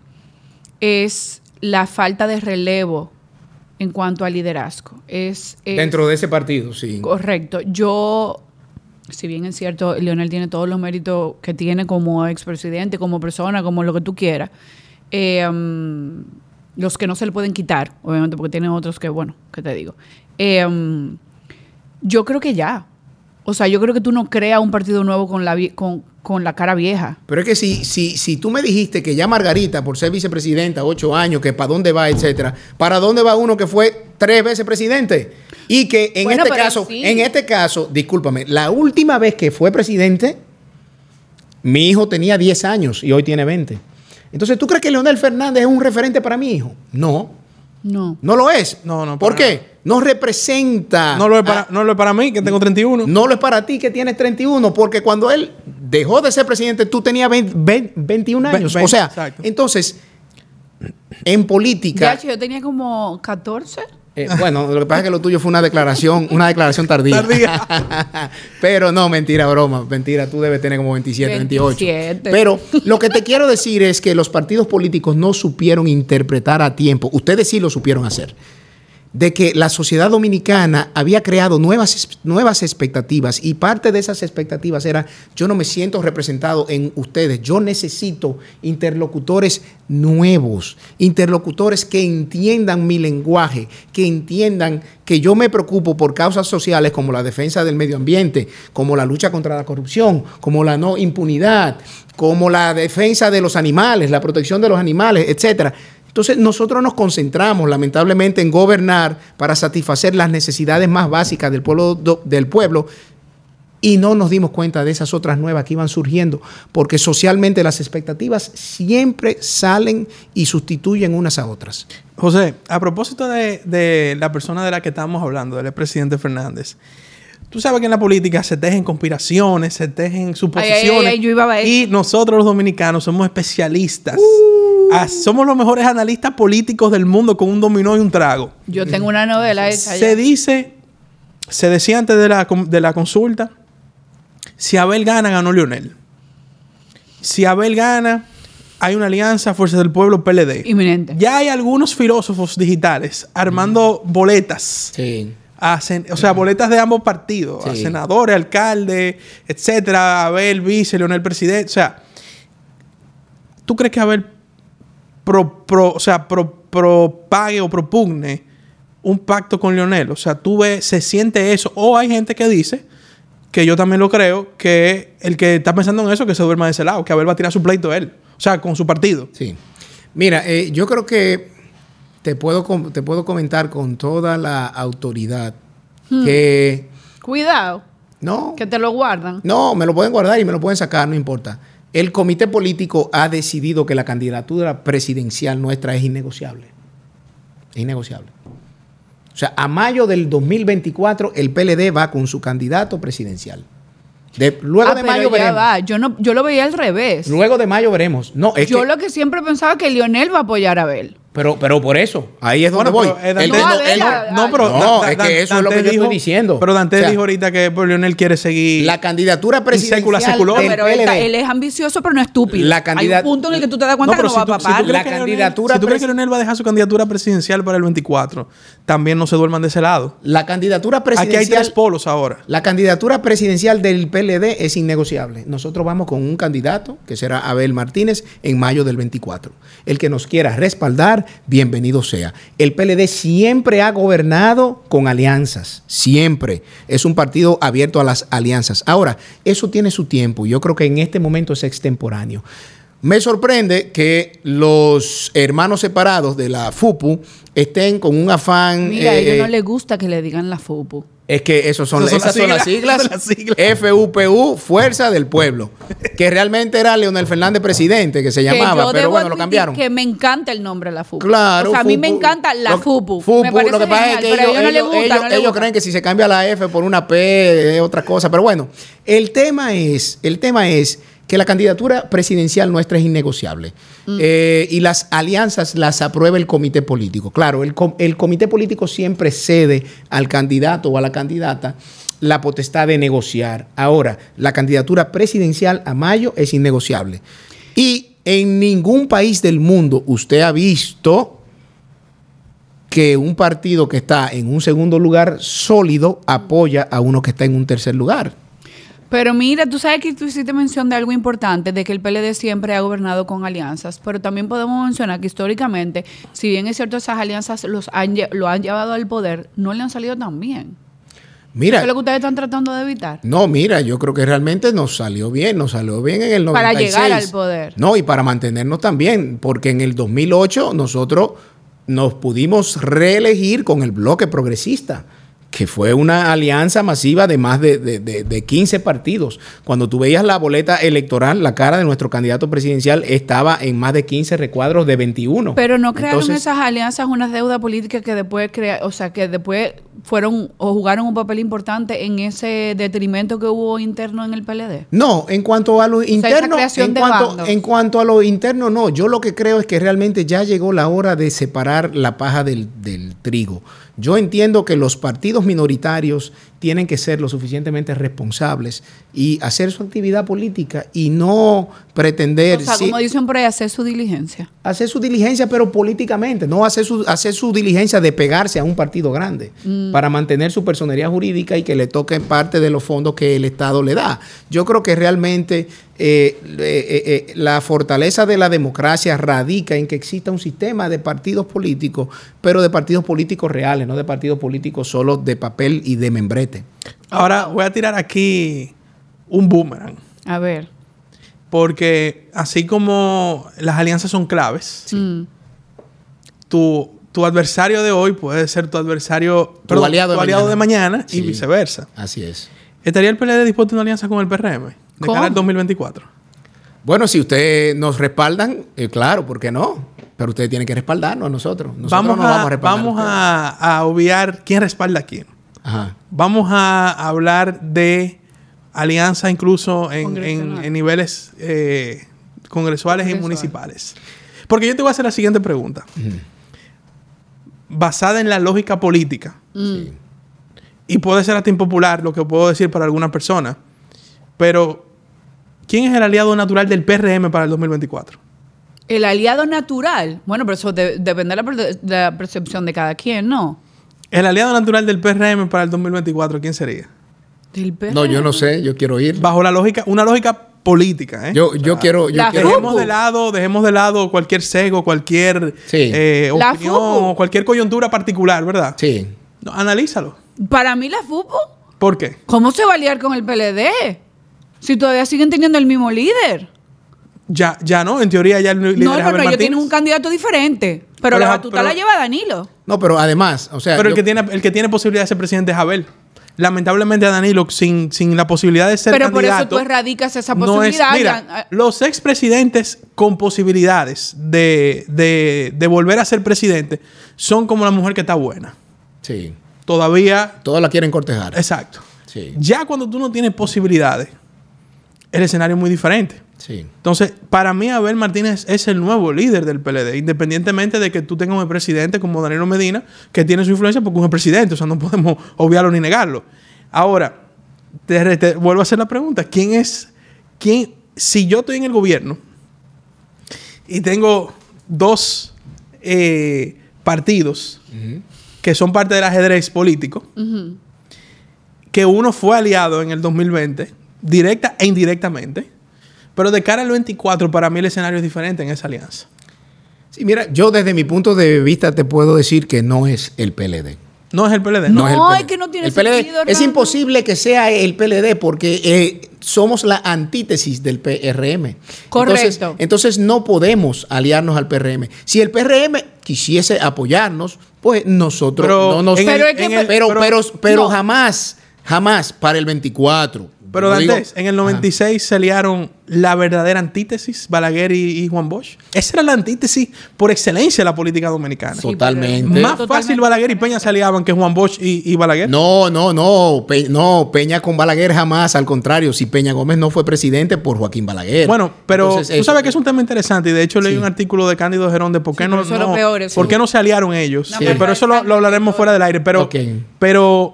es la falta de relevo en cuanto al liderazgo. Es, es dentro de ese partido, sí. Correcto. Yo, si bien es cierto, Leonel tiene todos los méritos que tiene como expresidente, como persona, como lo que tú quieras, eh, um, los que no se le pueden quitar, obviamente, porque tiene otros que, bueno, ¿qué te digo? Eh, um, yo creo que ya. O sea, yo creo que tú no creas un partido nuevo con la, con, con la cara vieja. Pero es que si, si, si tú me dijiste que ya Margarita, por ser vicepresidenta, ocho años, que para dónde va, etcétera, ¿para dónde va uno que fue tres veces presidente? Y que en bueno, este caso, sí. en este caso, discúlpame, la última vez que fue presidente, mi hijo tenía diez años y hoy tiene veinte. Entonces, ¿tú crees que Leonel Fernández es un referente para mi hijo? No. No. No lo es. No, no. ¿Por qué? Nada. No representa. No lo, es para, a, no lo es para mí, que tengo treinta y uno. No lo es para ti, que tienes treinta y uno, porque cuando él dejó de ser presidente, tú tenías veinte, veinte, veintiún años. veinte, o sea, exacto. Entonces, en política. Ya, yo tenía como catorce. Eh, bueno, lo que pasa es que lo tuyo fue una declaración, una declaración tardía. tardía. Pero no, mentira, broma, mentira, tú debes tener como veintisiete, veintiocho. Pero lo que te quiero decir es que los partidos políticos no supieron interpretar a tiempo, ustedes sí lo supieron hacer, de que la sociedad dominicana había creado nuevas, nuevas expectativas y parte de esas expectativas era, yo no me siento representado en ustedes, yo necesito interlocutores nuevos, interlocutores que entiendan mi lenguaje, que entiendan que yo me preocupo por causas sociales como la defensa del medio ambiente, como la lucha contra la corrupción, como la no impunidad, como la defensa de los animales, la protección de los animales, etcétera. Entonces, nosotros nos concentramos, lamentablemente, en gobernar para satisfacer las necesidades más básicas del pueblo, do, del pueblo y no nos dimos cuenta de esas otras nuevas que iban surgiendo, porque socialmente las expectativas siempre salen y sustituyen unas a otras. José, a propósito de, de la persona de la que estamos hablando, del expresidente Fernández, tú sabes que en la política se tejen conspiraciones, se tejen suposiciones. Ay, ay, ay, yo iba a y nosotros los dominicanos somos especialistas. Uh. Ah, somos los mejores analistas políticos del mundo con un dominó y un trago. Yo tengo una novela esa. Se ya. dice, se decía antes de la, de la consulta, si Abel gana, ganó Leonel. Si Abel gana, hay una alianza Fuerza del Pueblo P L D. Inminente. Ya hay algunos filósofos digitales armando mm. boletas. Sí. A sen- o sea, boletas de ambos partidos. Sí. A senadores, alcaldes, etcétera. Abel vice, Leonel presidente. O sea, ¿tú crees que Abel Pro, pro, o sea, pro, propague o propugne un pacto con Leonel? O sea, tú ves, se siente eso. O hay gente que dice, que yo también lo creo, que el que está pensando en eso, que se duerma de ese lado, que Abel va a tirar su pleito él. O sea, con su partido. Sí. Mira, eh, yo creo que te puedo, te puedo comentar con toda la autoridad hmm. que... Cuidado. No. Que te lo guardan. No, me lo pueden guardar y me lo pueden sacar, no importa. El comité político ha decidido que la candidatura presidencial nuestra es innegociable. Es innegociable. O sea, a mayo del dos mil veinticuatro el P L D va con su candidato presidencial. De, luego ah, de pero mayo ya veremos. Va. Yo, no, yo lo veía al revés. Luego de mayo veremos. No, es yo que, lo que siempre pensaba que Leonel va a apoyar a Abel. Pero, pero por eso, ahí es donde bueno, voy. Pero, el, no, no, él, él, no, pero no, da, es da, que eso Dante es lo que dijo, yo estoy diciendo. Pero Dante o sea, dijo ahorita que Leonel quiere seguir la candidatura presidencial secular, del pero P L D. Él, él es ambicioso, pero no estúpido. La candidat- Hay un punto en el que tú te das cuenta no, que no si va tú, a papar. Si tú la que candidatura Leonel, si tú crees que Leonel va a dejar su candidatura presidencial para el veinticuatro, también no se duerman de ese lado. La candidatura presidencial... Aquí hay tres polos ahora. La candidatura presidencial del P L D es innegociable. Nosotros vamos con un candidato, que será Abel Martínez, en mayo del veinticuatro. El que nos quiera respaldar, bienvenido sea. El P L D siempre ha gobernado con alianzas. Siempre. Es un partido abierto a las alianzas. Ahora, eso tiene su tiempo. Yo creo que en este momento es extemporáneo. Me sorprende que los hermanos separados de la F U P U estén con un afán... Mira, eh, a ellos no les gusta que le digan la F U P U. Es que esos son, Esas son, esas son las siglas, son las siglas. F U P U, Fuerza del Pueblo, que realmente era Leonel Fernández presidente, que se llamaba, que pero bueno, lo cambiaron. Que me encanta el nombre la F U P U. Claro. O sea, a mí F U P U, me encanta la F U P U. F U P U, Me parece lo que pasa genial, es que pero ellos, a ellos no les ellos, gusta, ellos, no les ellos gusta. creen que si se cambia la F por una P es otra cosa, pero bueno, el tema es, el tema es que la candidatura presidencial nuestra es innegociable. Mm. Eh, y las alianzas las aprueba el comité político. Claro, el, com el comité político siempre cede al candidato o a la candidata la potestad de negociar. Ahora, la candidatura presidencial a mayo es innegociable. Y en ningún país del mundo usted ha visto que un partido que está en un segundo lugar sólido apoya a uno que está en un tercer lugar. Pero mira, tú sabes que tú hiciste mención de algo importante, de que el P L D siempre ha gobernado con alianzas, pero también podemos mencionar que históricamente, si bien es cierto esas alianzas los han, lo han llevado al poder, no le han salido tan bien. Mira, ¿Eso es lo que ustedes están tratando de evitar? No, mira, yo creo que realmente nos salió bien, nos salió bien en el noventa y seis. Para llegar al poder. No, y para mantenernos también, porque en el dos mil ocho nosotros nos pudimos reelegir con el bloque progresista, que fue una alianza masiva de más de, de, de, de quince partidos. Cuando tú veías la boleta electoral, la cara de nuestro candidato presidencial estaba en más de quince recuadros de veintiuno. Pero no crearon Entonces, esas alianzas una deuda política que después crea, o sea, que después fueron o jugaron un papel importante en ese detrimento que hubo interno en el P L D. No, en cuanto a lo interno, o sea, en, cuanto, en cuanto a lo interno, no. Yo lo que creo es que realmente ya llegó la hora de separar la paja del, del trigo. Yo entiendo que los partidos minoritarios tienen que ser lo suficientemente responsables y hacer su actividad política y no pretender... O sea, sí, como dicen por ahí, hacer su diligencia. Hacer su diligencia, pero políticamente, no hacer su, hacer su diligencia de pegarse a un partido grande mm. para mantener su personería jurídica y que le toque parte de los fondos que el Estado le da. Yo creo que realmente eh, eh, eh, la fortaleza de la democracia radica en que exista un sistema de partidos políticos, pero de partidos políticos reales, no de partidos políticos solo de papel y de membrete. Ahora voy a tirar aquí un boomerang. A ver. Porque así como las alianzas son claves, sí. tu, tu adversario de hoy puede ser tu adversario, tu perdón, aliado, tu de, aliado mañana. de mañana Sí, y viceversa. Así es. ¿Estaría el P L D dispuesto a una alianza con el P R M de ¿Cómo? cara al dos mil veinticuatro? Bueno, si ustedes nos respaldan, eh, claro, ¿por qué no? Pero ustedes tienen que respaldarnos a nosotros. Nosotros vamos no a, vamos a respaldar. Vamos a, a obviar quién respalda a quién. Ajá. Vamos a hablar de alianza incluso en, en, en niveles eh, congresuales Congresual. y municipales. Porque yo te voy a hacer la siguiente pregunta. Uh-huh. Basada en la lógica política. Sí. Y puede ser hasta impopular lo que puedo decir para alguna persona. Pero, ¿quién es el aliado natural del P R M para el dos mil veinticuatro? El aliado natural. Bueno, pero eso de, depende de la, de la percepción de cada quien, ¿no? El aliado natural del P R M para el dos mil veinticuatro, ¿quién sería? ¿Del P R M? No, yo no sé, yo quiero ir. Bajo la lógica, una lógica política, ¿eh? Yo, yo quiero, yo quiero. Dejemos de lado, dejemos de lado cualquier sesgo, cualquier sí. eh, opinión o cualquier coyuntura particular, ¿verdad? Sí. No, analízalo. Para mí la F U P O. ¿Por qué? ¿Cómo se va a liar con el P L D? Si todavía siguen teniendo el mismo líder. Ya, ya no, en teoría ya el líder no, es pero Abel ellos Martínez. tienen un candidato diferente. Pero, Pero la es- batuta pero- la lleva Danilo. No, pero además, o sea. Pero el yo- que tiene, el que tiene posibilidad de ser presidente es Abel. Lamentablemente a Danilo, sin, sin la posibilidad de ser Pero por eso candidato, tú erradicas esa no es- posibilidad. mira, Ya- los expresidentes con posibilidades de, de, de volver a ser presidente son como la mujer que está buena. Sí. Todavía... Todos la quieren cortejar. Exacto. Sí. Ya cuando tú no tienes posibilidades, el escenario es muy diferente. Sí. Entonces, para mí, Abel Martínez es el nuevo líder del P L D, independientemente de que tú tengas un presidente como Danilo Medina, que tiene su influencia porque es un presidente, o sea, no podemos obviarlo ni negarlo. Ahora, te, te vuelvo a hacer la pregunta: ¿quién es, quién, si yo estoy en el gobierno y tengo dos eh, partidos Uh-huh. que son parte del ajedrez político, Ujú. que uno fue aliado en el dos mil veinte, directa e indirectamente, pero de cara al veinticuatro, para mí el escenario es diferente en esa alianza. Sí, mira, yo desde mi punto de vista te puedo decir que no es el P L D. No es el P L D, No, ¿no? es el es P L D. que no tiene El P L D sentido, es hermano. imposible que sea el P L D porque eh, somos la antítesis del P R M. Correcto. Entonces, entonces no podemos aliarnos al P R M. Si el P R M quisiese apoyarnos, pues nosotros Pero no nos... en Pero el- es que- en el- pero, pero- pero, pero no. jamás, jamás para el veinticuatro, Pero Dantes, en el noventa y seis ajá. se liaron la verdadera antítesis, Balaguer y, y Juan Bosch. Esa era la antítesis por excelencia de la política dominicana. Sí, totalmente. Más totalmente. fácil Balaguer y Peña se aliaban que Juan Bosch y, y Balaguer. No, no, no. Pe no, Peña con Balaguer jamás. Al contrario, si Peña Gómez no fue presidente por Joaquín Balaguer. Bueno, pero Entonces, tú eso, sabes que es un tema interesante y de hecho leí sí. un artículo de Cándido Gerón de por qué, sí, no, no, peor, por qué no se aliaron ellos. No, sí. Pero eso lo, lo hablaremos fuera del aire. Pero, okay. pero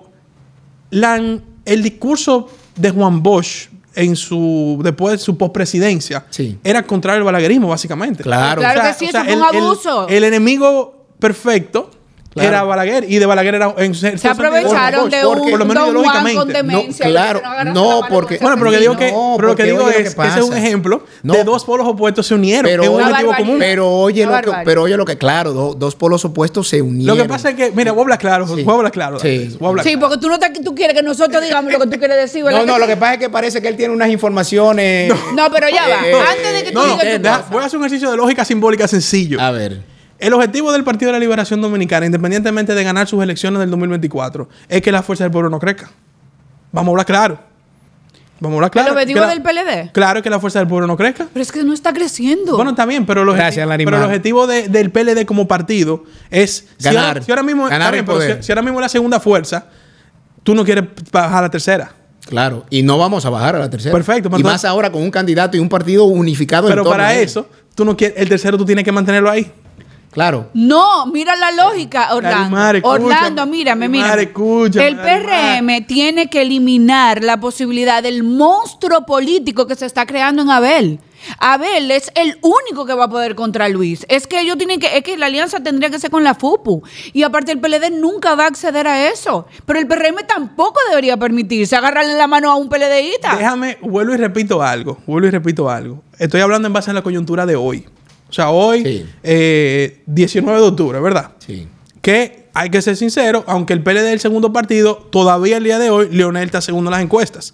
la, el discurso de Juan Bosch en su después de su pospresidencia sí. era contrario al balaguerismo, básicamente. Claro, claro o sea, que sí, o sea, eso fue un abuso. El, el enemigo perfecto claro. era Balaguer y de Balaguer era en se aprovecharon de un por lo menos ideológicamente con demencia, no, claro no, no porque bueno pero lo que digo que no, pero lo que digo oye, es que ese es un ejemplo no, de dos polos opuestos se unieron pero, en un objetivo común pero oye lo que pero oye lo que claro do, dos polos opuestos se unieron lo que pasa es que mira voy a hablar claro sí. voy a hablar claro sí, voy a hablar sí claro. porque tú no te, tú quieres que nosotros digamos lo que tú quieres decir no no lo que pasa es que parece que él tiene unas informaciones no pero ya va antes de que tú digas voy a hacer un ejercicio de lógica simbólica sencillo a ver. El objetivo del Partido de la Liberación Dominicana, independientemente de ganar sus elecciones del dos mil veinticuatro, es que la fuerza del pueblo no crezca. Vamos a hablar claro. Vamos a hablar claro. ¿El objetivo la, del P L D? Claro que la fuerza del pueblo no crezca. Pero es que no está creciendo. Bueno, está bien, pero, Gracias, pero el objetivo de, del P L D como partido es ganar. Si ahora, si ahora mismo, ganar bien, el poder. Si, si ahora mismo es la segunda fuerza, tú no quieres bajar a la tercera. Claro, y no vamos a bajar a la tercera. Perfecto. Y más ahora con un candidato y un partido unificado. Pero en para eso, tú no quieres, el tercero tú tienes que mantenerlo ahí. Claro. No, mira la lógica, Orlando. Larimar, escúchame, Orlando, mírame, mírame. Larimar, escúchame, el P R M Larimar. tiene que eliminar la posibilidad del monstruo político que se está creando en Abel. Abel es el único que va a poder contra Luis. Es que ellos tienen que, es que la alianza tendría que ser con la FUPU. Y aparte el P L D nunca va a acceder a eso. Pero el P R M tampoco debería permitirse agarrarle la mano a un PLDista. Déjame, vuelvo y repito algo. Vuelvo y repito algo. Estoy hablando en base a la coyuntura de hoy. O sea, hoy, sí. eh, diecinueve de octubre, ¿verdad? Sí. Que hay que ser sincero, aunque el P L D es el segundo partido, todavía el día de hoy, Leonel está segundo en las encuestas.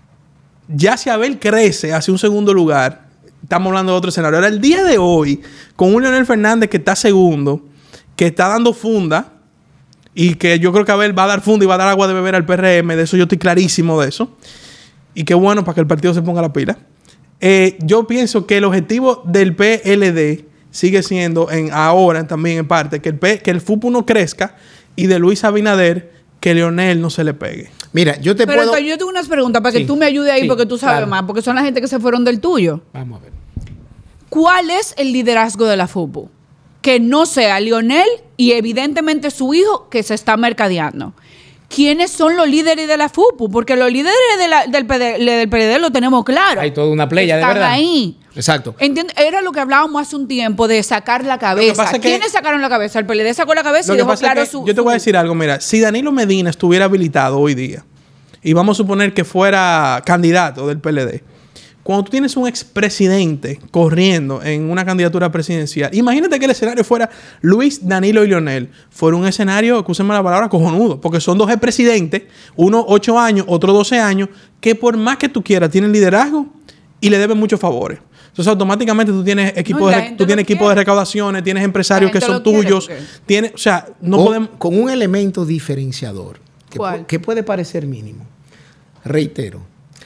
Ya si Abel crece hacia un segundo lugar, estamos hablando de otro escenario. Ahora, el día de hoy, con un Leonel Fernández que está segundo, que está dando funda, y que yo creo que Abel va a dar funda y va a dar agua de beber al P R M, de eso yo estoy clarísimo de eso. Y qué bueno para que el partido se ponga la pila. Eh, yo pienso que el objetivo del P L D sigue siendo, en ahora también en parte, que el, P, que el FUPU no crezca y de Luis Abinader que Leonel no se le pegue. Mira, yo te Pero puedo... Pero yo tengo unas preguntas para que sí. tú me ayudes ahí sí, porque tú sabes claro. más, porque son la gente que se fueron del tuyo. Vamos a ver. ¿Cuál es el liderazgo de la FUPU? Que no sea Leonel y evidentemente su hijo que se está mercadeando. ¿Quiénes son los líderes de la FUPU? Porque los líderes de la, del, P D, del P D lo tenemos claro. Hay toda una playa, de verdad. Están ahí. Exacto. Entiendo, era lo que hablábamos hace un tiempo de sacar la cabeza. ¿Quiénes que, sacaron la cabeza? El P L D sacó la cabeza y dejó claro su... Yo te voy a decir algo, mira. Si Danilo Medina estuviera habilitado hoy día, y vamos a suponer que fuera candidato del P L D, cuando tú tienes un expresidente corriendo en una candidatura presidencial, imagínate que el escenario fuera Luis, Danilo y Leonel. Fuera un escenario, escúsenme la palabra, cojonudo. Porque son dos expresidentes, uno ocho años, otro doce años, que por más que tú quieras, tienen liderazgo y le deben muchos favores. Entonces, automáticamente tú tienes equipo, no, de, tú tienes equipo de recaudaciones, tienes empresarios que son tuyos. Tienes, o sea, no o, podemos... Con un elemento diferenciador. Que, ¿Cuál? que puede parecer mínimo. Reitero.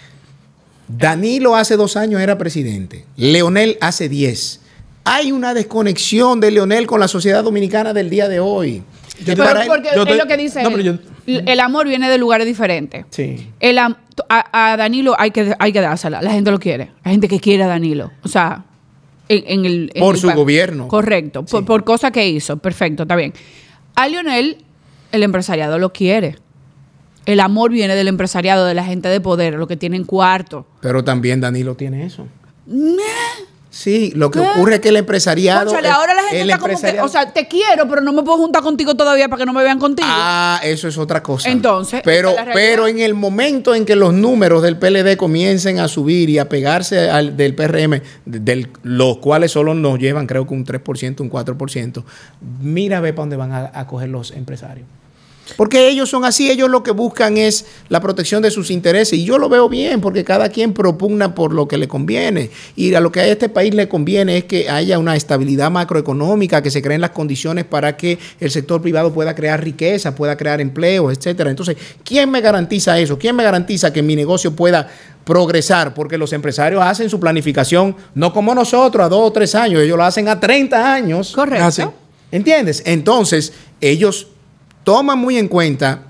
Danilo hace dos años era presidente. Leonel hace diez. Hay una desconexión de Leonel con la sociedad dominicana del día de hoy. Yo pero él, porque yo es te, lo que dice no, yo, el amor viene de lugares diferentes. Sí. El, a, a Danilo hay que, hay que dársela. La gente lo quiere. Hay gente que quiere a Danilo. O sea, en, en el... En por el su país. Gobierno. Correcto. Sí. Por, por cosas que hizo. Perfecto, está bien. A Leonel, el empresariado lo quiere. El amor viene del empresariado, de la gente de poder, los que tienen cuarto. Pero también Danilo tiene eso. ¿Nah? Sí, lo que ¿Qué? ocurre es que el empresariado... Cónchale, el, ahora la gente está como que... O sea, te quiero, pero no me puedo juntar contigo todavía para que no me vean contigo. Ah, eso es otra cosa. Entonces... Pero, pero en el momento en que los números del P L D comiencen a subir y a pegarse al del P R M, del, los cuales solo nos llevan creo que un tres por ciento, un cuatro por ciento, mira ve para dónde van a, a coger los empresarios. Porque ellos son así, ellos lo que buscan es la protección de sus intereses. Y yo lo veo bien, porque cada quien propugna por lo que le conviene. Y a lo que a este país le conviene es que haya una estabilidad macroeconómica, que se creen las condiciones para que el sector privado pueda crear riqueza, pueda crear empleos, etcétera. Entonces, ¿quién me garantiza eso? ¿Quién me garantiza que mi negocio pueda progresar? Porque los empresarios hacen su planificación no como nosotros, a dos o tres años. Ellos lo hacen a treinta años. Correcto. Así. ¿Entiendes? Entonces, ellos toman muy en cuenta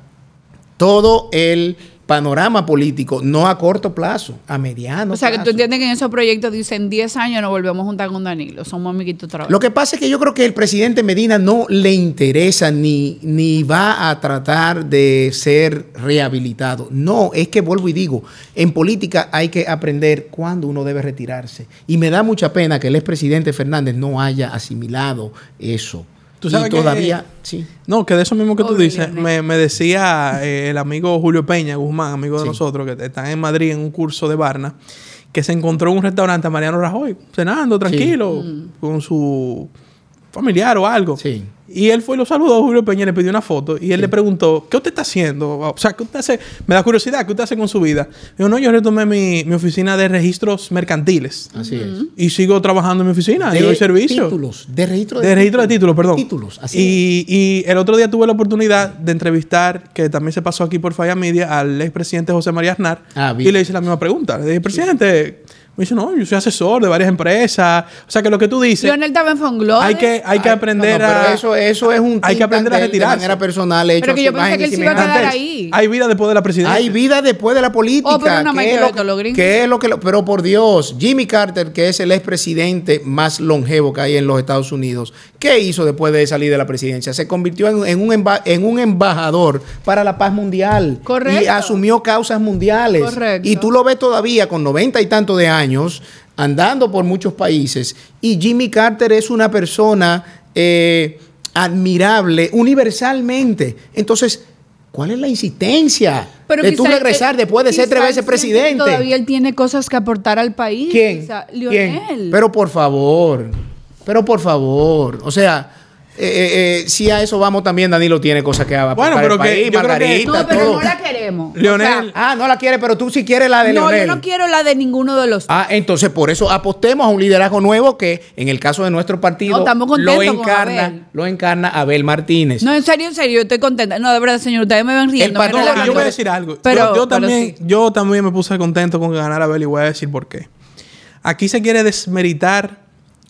todo el panorama político, no a corto plazo, a mediano. O sea, plazo. que tú entiendes que en esos proyectos dicen diez años nos volvemos a juntar con Danilo, somos amiguitos otra vez. Lo que pasa es que yo creo que el presidente Medina no le interesa ni, ni va a tratar de ser rehabilitado. No, es que vuelvo y digo, en política hay que aprender cuándo uno debe retirarse. Y me da mucha pena que el expresidente Fernández no haya asimilado eso. ¿Tú sabes y todavía, que, sí. No, que de eso mismo que tú Obvio, dices, me, me decía eh, el amigo Julio Peña Guzmán, amigo de sí. nosotros, que está en Madrid en un curso de Barna, que se encontró en un restaurante a Mariano Rajoy, cenando tranquilo, sí. con su familiar o algo. Sí. Y él fue y lo saludó a Julio Peña, le pidió una foto y él sí. le preguntó, ¿qué usted está haciendo? O sea, ¿qué usted hace? Me da curiosidad, ¿qué usted hace con su vida? Digo, no, yo retomé mi, mi oficina de registros mercantiles. Así es. Y sigo trabajando en mi oficina, de yo doy servicio. títulos, de registro de, de registro de títulos, perdón. Títulos, así y, es. y el otro día tuve la oportunidad de entrevistar, que también se pasó aquí por Falla Media, al expresidente José María Aznar. Ah, y le hice la misma pregunta. Le dije, presidente... Sí. Me dice, no, yo soy asesor de varias empresas. O sea, que lo que tú dices... Lionel estaba en Fonglode. Hay que, hay que Ay, aprender no, no, pero a... eso, eso es un... Hay que aprender a retirarse. De manera personal. Hecho pero que yo pensé que él se iba a quedar ahí. Hay vida después de la presidencia. Hay vida después de la política. Oh, pero no me ¿Qué, es lo, lo ¿Qué es lo que... Lo, pero por Dios, Jimmy Carter, que es el expresidente más longevo que hay en los Estados Unidos, ¿qué hizo después de salir de la presidencia? Se convirtió en, en, un, emba, en un embajador para la paz mundial. Correcto. Y asumió causas mundiales. Correcto. Y tú lo ves todavía con noventa y tantos de años... andando por muchos países, y Jimmy Carter es una persona eh, admirable universalmente. Entonces, ¿cuál es la insistencia pero de tú regresar él, después de ser tres veces presidente? Todavía él tiene cosas que aportar al país. ¿Quién? Quizá, Lionel. ¿Quién? Pero por favor, pero por favor, o sea... Eh, eh, eh, si a eso vamos también, Danilo tiene cosas que aportar. Bueno, pero el que país, yo Margarita, creo que, no, pero todo. no la queremos. Lionel. O sea, ah, no la quiere, pero tú sí quieres la de no, Lionel. No, yo no quiero la de ninguno de los. Ah, entonces por eso apostemos a un liderazgo nuevo que en el caso de nuestro partido no, lo encarna, lo encarna Abel Martínez. No, en serio, en serio, yo estoy contenta. No, de verdad, señor, ustedes me ven riendo. El no, yo, yo voy a decir algo. Pero, yo, yo pero también, sí. yo también me puse contento con ganar a Abel y voy a decir por qué. Aquí se quiere desmeritar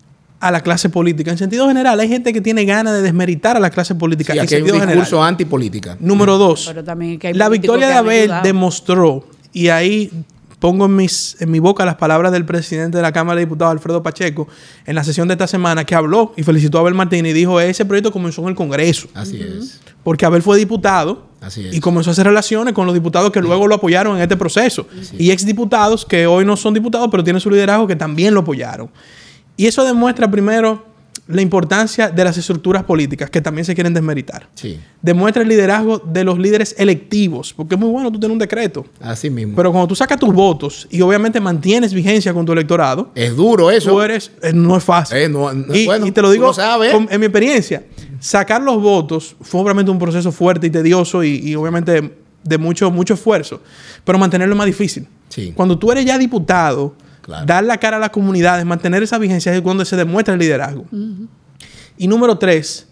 a la clase política. En sentido general, hay gente que tiene ganas de desmeritar a la clase política. Sí, en aquí sentido hay un discurso general. antipolítica. Número dos, Pero también que hay la victoria de Abel ayudado. demostró, y ahí pongo en, mis, en mi boca las palabras del presidente de la Cámara de Diputados, Alfredo Pacheco, en la sesión de esta semana, que habló y felicitó a Abel Martínez y dijo, ese proyecto comenzó en el Congreso. Así uh-huh. es. Porque Abel fue diputado Así es. y comenzó a hacer relaciones con los diputados que luego lo apoyaron en este proceso. Sí. Y exdiputados que hoy no son diputados, pero tienen su liderazgo, que también lo apoyaron. Y eso demuestra primero la importancia de las estructuras políticas que también se quieren desmeritar. Sí. Demuestra el liderazgo de los líderes electivos, porque es muy bueno tú tener un decreto. Así mismo. Pero cuando tú sacas tus votos y obviamente mantienes vigencia con tu electorado, es duro eso. Tú eres, eh, no es fácil. Eh, no, no, y, bueno, y te lo digo lo sabes. Con, en mi experiencia. Sacar los votos fue obviamente un proceso fuerte y tedioso y, y obviamente de, de mucho, mucho esfuerzo, pero mantenerlo es más difícil. Sí. Cuando tú eres ya diputado, claro. dar la cara a las comunidades, mantener esa vigencia es cuando se demuestra el liderazgo. Uh-huh. Y número tres,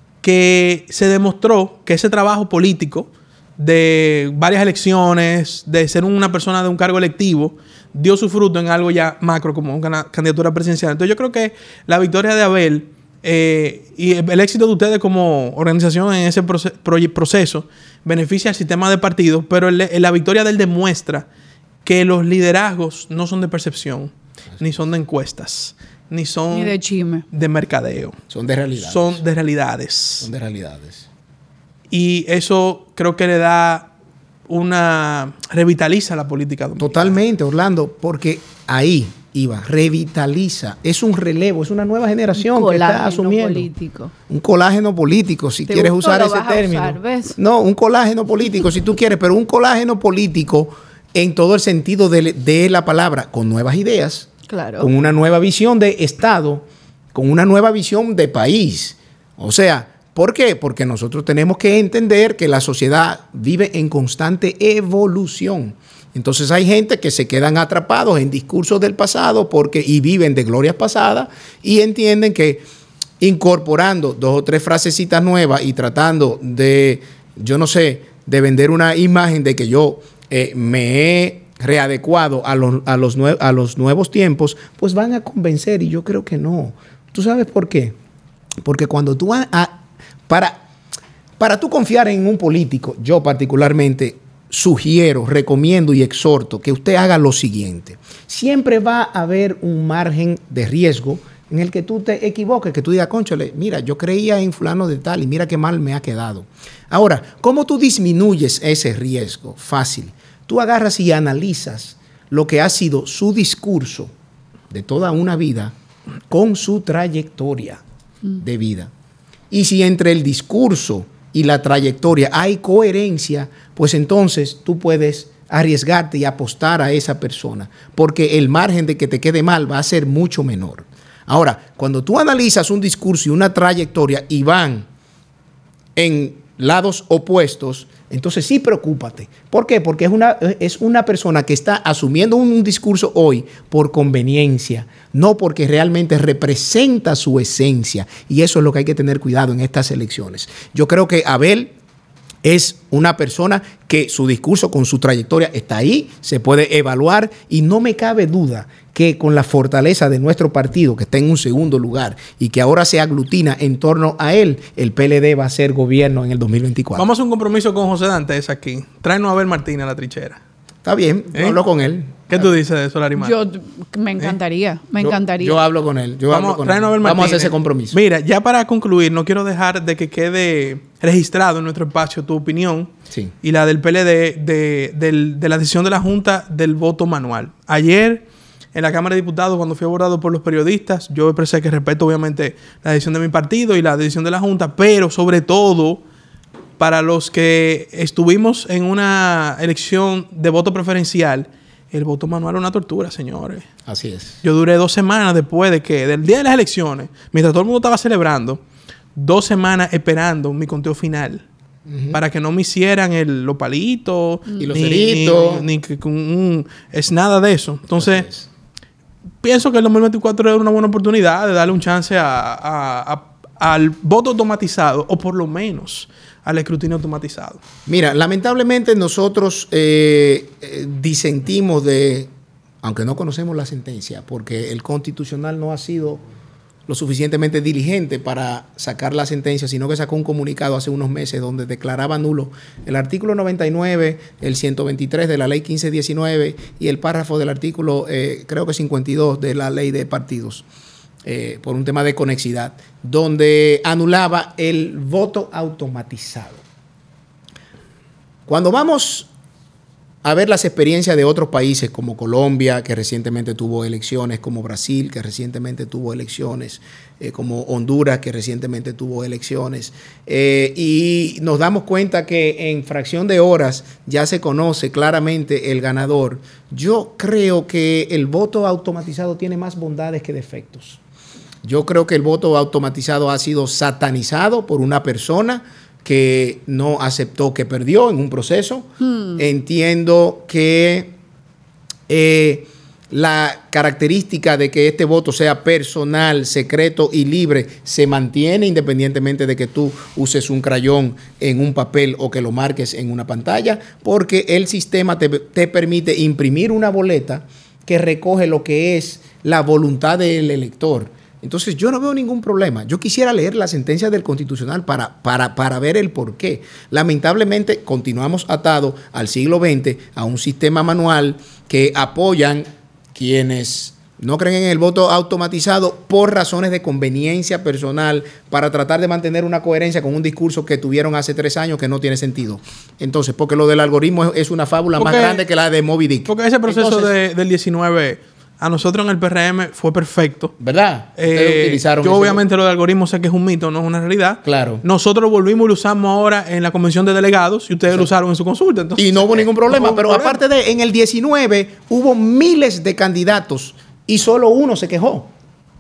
que se demostró que ese trabajo político de varias elecciones, de ser una persona de un cargo electivo, dio su fruto en algo ya macro como una candidatura presidencial. Entonces yo creo que la victoria de Abel eh, y el éxito de ustedes como organización en ese proce- proceso beneficia al sistema de partidos, pero el, el, la victoria de él demuestra que los liderazgos no son de percepción, ni son de encuestas, ni son ni de chisme, de mercadeo. Son de realidades. Son de realidades. Son de realidades. Y eso creo que le da una... revitaliza la política dominicana. Totalmente, Orlando, porque ahí iba, revitaliza. Es un relevo, es una nueva generación que está asumiendo. Político. Un colágeno político, si quieres usar ese término. Usar, ¿ves? No, un colágeno político, si tú quieres, pero un colágeno político en todo el sentido de, de la palabra, con nuevas ideas. Claro. Con una nueva visión de Estado, con una nueva visión de país. O sea, ¿Por qué? Porque nosotros tenemos que entender que la sociedad vive en constante evolución. Entonces hay gente que se quedan atrapados en discursos del pasado porque, y viven de glorias pasadas y entienden que incorporando dos o tres frasecitas nuevas y tratando de, yo no sé, de vender una imagen de que yo eh, me he readecuado a los, a, los nue- a los nuevos tiempos, pues van a convencer y yo creo que no. ¿Tú sabes por qué? Porque cuando tú... A, a, para, para tú confiar en un político, yo particularmente sugiero, recomiendo y exhorto que usted haga lo siguiente. Siempre va a haber un margen de riesgo en el que tú te equivoques, que tú digas, cónchale, mira, yo creía en fulano de tal y mira qué mal me ha quedado. Ahora, ¿cómo tú disminuyes ese riesgo? Fácil. Tú agarras y analizas lo que ha sido su discurso de toda una vida con su trayectoria de vida. Y si entre el discurso y la trayectoria hay coherencia, pues entonces tú puedes arriesgarte y apostar a esa persona, porque el margen de que te quede mal va a ser mucho menor. Ahora, cuando tú analizas un discurso y una trayectoria y van en lados opuestos, entonces sí preocúpate. ¿Por qué? Porque es una, es una persona que está asumiendo un, un discurso hoy por conveniencia, no porque realmente representa su esencia. Y eso es lo que hay que tener cuidado en estas elecciones. Yo creo que Abel es una persona que su discurso con su trayectoria está ahí, se puede evaluar y no me cabe duda que con la fortaleza de nuestro partido, que está en un segundo lugar y que ahora se aglutina en torno a él, el P L D va a ser gobierno en el dos mil veinticuatro. Vamos a hacer un compromiso con José Dantes aquí. Tráenos a Abel Martínez a la trinchera. Está bien, yo ¿Eh? hablo con él. ¿Qué tú dices de eso, Larimar? Yo me encantaría, ¿Eh? me encantaría. Yo, yo hablo con él. Yo vamos, hablo con él. A vamos a hacer ese compromiso. Mira, ya para concluir, no quiero dejar de que quede registrado en nuestro espacio tu opinión sí. y la del P L D de, de, de, de la decisión de la Junta del voto manual. Ayer, en la Cámara de Diputados, cuando fui abordado por los periodistas, yo expresé que respeto obviamente la decisión de mi partido y la decisión de la Junta, pero sobre todo para los que estuvimos en una elección de voto preferencial, el voto manual es una tortura, señores. Así es. Yo duré dos semanas después de que, del día de las elecciones, mientras todo el mundo estaba celebrando, dos semanas esperando mi conteo final. Uh-huh. Para que no me hicieran el, los palitos. Y los ceritos. Ni, ni, ni, ni es nada de eso. Entonces, pienso que el dos mil veinticuatro era una buena oportunidad de darle un chance a, a, a, al voto automatizado, o por lo menos al escrutinio automatizado. Mira, lamentablemente nosotros eh, eh, disentimos de, aunque no conocemos la sentencia, porque el Constitucional no ha sido lo suficientemente diligente para sacar la sentencia, sino que sacó un comunicado hace unos meses donde declaraba nulo el artículo noventa y nueve, el ciento veintitrés de la ley quince diecinueve y el párrafo del artículo, eh, creo que cincuenta y dos de la ley de partidos. Eh, por un tema de conexidad, donde anulaba el voto automatizado. Cuando vamos a ver las experiencias de otros países como Colombia, que recientemente tuvo elecciones, como Brasil, que recientemente tuvo elecciones, eh, como Honduras, que recientemente tuvo elecciones, eh, y nos damos cuenta que en fracción de horas ya se conoce claramente el ganador. Yo creo que el voto automatizado tiene más bondades que defectos. Yo creo que el voto automatizado ha sido satanizado por una persona que no aceptó que perdió en un proceso. Hmm. Entiendo que eh, la característica de que este voto sea personal, secreto y libre se mantiene independientemente de que tú uses un crayón en un papel o que lo marques en una pantalla, porque el sistema te, te permite imprimir una boleta que recoge lo que es la voluntad del elector. Entonces, yo no veo ningún problema. Yo quisiera leer la sentencia del Constitucional para, para, para ver el porqué. Lamentablemente, continuamos atados al siglo veinte, a un sistema manual que apoyan quienes no creen en el voto automatizado por razones de conveniencia personal para tratar de mantener una coherencia con un discurso que tuvieron hace tres años que no tiene sentido. Entonces, porque lo del algoritmo es, es una fábula porque, más grande que la de Moby Dick. Porque ese proceso Entonces, de, del diecinueve... A nosotros en el P R M fue perfecto. ¿Verdad? Eh, utilizaron yo obviamente lo de algoritmo sé que es un mito, no es una realidad. Claro. Nosotros lo volvimos y lo usamos ahora en la convención de delegados y ustedes Exacto. lo usaron en su consulta. Entonces, y no hubo ningún problema. No hubo pero problema. Aparte de, en el diecinueve hubo miles de candidatos y solo uno se quejó.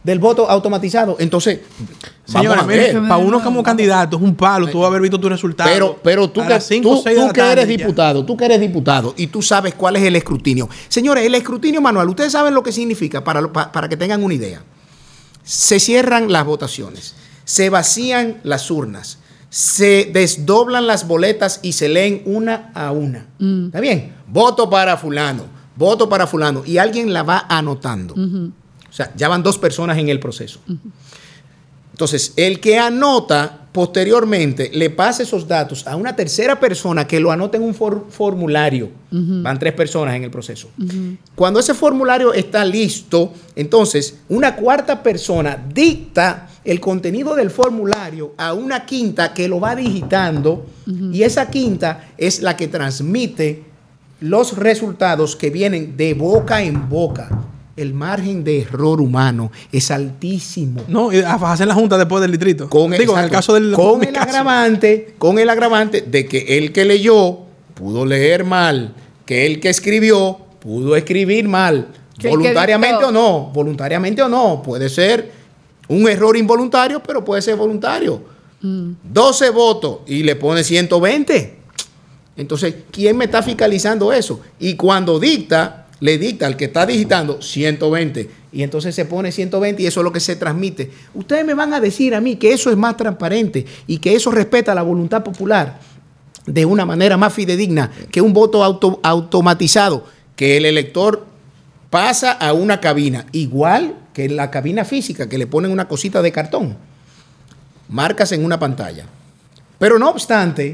del voto automatizado. Entonces, señora, mire, para uno como candidato es un palo, tú vas a haber visto tu resultado. Pero, pero tú, que, cinco, tú, tú que eres diputado, tú que eres diputado y tú sabes cuál es el escrutinio. Señores, el escrutinio manual, ustedes saben lo que significa para, para, para que tengan una idea. Se cierran las votaciones, se vacían las urnas, se desdoblan las boletas y se leen una a una. Mm. ¿Está bien? Voto para fulano, voto para fulano. Y alguien la va anotando. Uh-huh. O sea, ya van dos personas en el proceso. Uh-huh. Entonces, el que anota posteriormente le pasa esos datos a una tercera persona que lo anota en un for- formulario. Uh-huh. Van tres personas en el proceso. Uh-huh. Cuando ese formulario está listo, entonces una cuarta persona dicta el contenido del formulario a una quinta que lo va digitando. Uh-huh. Y esa quinta es la que transmite los resultados que vienen de boca en boca. El margen de error humano es altísimo. No, hacen la junta después del distrito. Con, Digo, exacto, en el caso del con el caso. agravante, con el agravante de que el que leyó pudo leer mal, que el que escribió pudo escribir mal, voluntariamente o no, voluntariamente o no, puede ser un error involuntario, pero puede ser voluntario. Mm. doce votos y le pone ciento veinte. Entonces, ¿quién me está fiscalizando eso? Y cuando dicta, le dicta al que está digitando ciento veinte y entonces se pone ciento veinte y eso es lo que se transmite. Ustedes me van a decir a mí que eso es más transparente y que eso respeta la voluntad popular de una manera más fidedigna que un voto auto, automatizado, que el elector pasa a una cabina, igual que en la cabina física, que le ponen una cosita de cartón, marcas en una pantalla. Pero no obstante,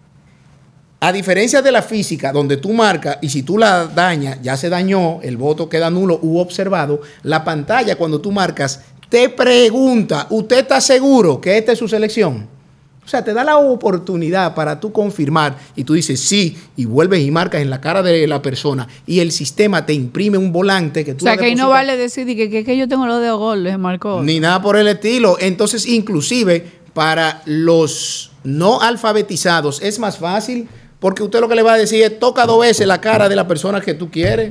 a diferencia de la física, donde tú marcas y si tú la dañas, ya se dañó, el voto queda nulo u observado, la pantalla cuando tú marcas te pregunta, ¿usted está seguro que esta es su selección? O sea, te da la oportunidad para tú confirmar y tú dices sí y vuelves y marcas en la cara de la persona y el sistema te imprime un volante que tú... O sea, que ahí no vale decir que, que, que yo tengo los dedos gol, les marcó. Ni nada por el estilo. Entonces, inclusive, para los no alfabetizados es más fácil... Porque usted lo que le va a decir es, toca dos veces la cara de la persona que tú quieres.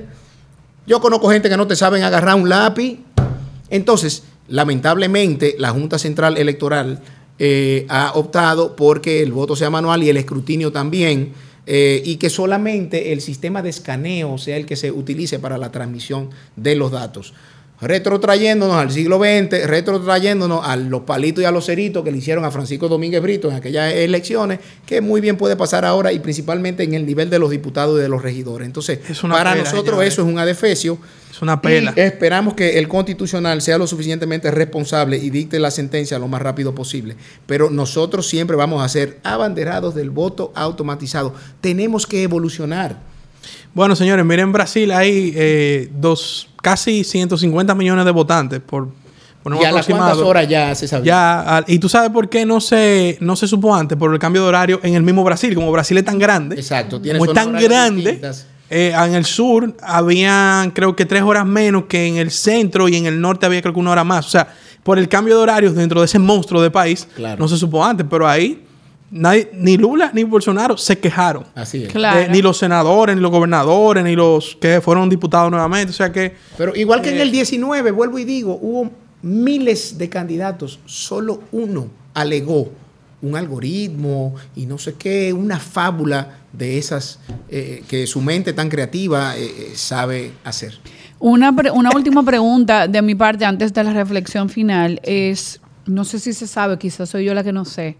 Yo conozco gente que no te saben agarrar un lápiz. Entonces, lamentablemente, la Junta Central Electoral eh, ha optado porque el voto sea manual y el escrutinio también, eh, y que solamente el sistema de escaneo sea el que se utilice para la transmisión de los datos. Retrotrayéndonos al siglo veinte, retrotrayéndonos a los palitos y a los ceritos que le hicieron a Francisco Domínguez Brito en aquellas elecciones, que muy bien puede pasar ahora y principalmente en el nivel de los diputados y de los regidores. Entonces, para pela, nosotros señores. Eso es un adefesio. Es una pela. Y esperamos que el Constitucional sea lo suficientemente responsable y dicte la sentencia lo más rápido posible. Pero nosotros siempre vamos a ser abanderados del voto automatizado. Tenemos que evolucionar. Bueno, señores, miren, en Brasil hay eh, dos, casi ciento cincuenta millones de votantes por, por un ¿Y a las cuántas horas ya se sabía? Ya, y tú sabes por qué no se, no se supo antes, por el cambio de horario en el mismo Brasil. Como Brasil es tan grande, exacto, tiene como es tan grande, eh, en el sur habían creo que tres horas menos que en el centro y en el norte había creo que una hora más. O sea, por el cambio de horarios dentro de ese monstruo de país, claro. No se supo antes, pero ahí... Nadie, ni Lula ni Bolsonaro se quejaron. Así es. Claro. Eh, ni los senadores, ni los gobernadores, ni los que fueron diputados nuevamente. O sea que... Pero igual que eh, en el diecinueve, vuelvo y digo, hubo miles de candidatos. Solo uno alegó un algoritmo y no sé qué, una fábula de esas eh, que su mente tan creativa eh, sabe hacer. Una, pre- una última pregunta de mi parte antes de la reflexión final es, no sé si se sabe, quizás soy yo la que no sé,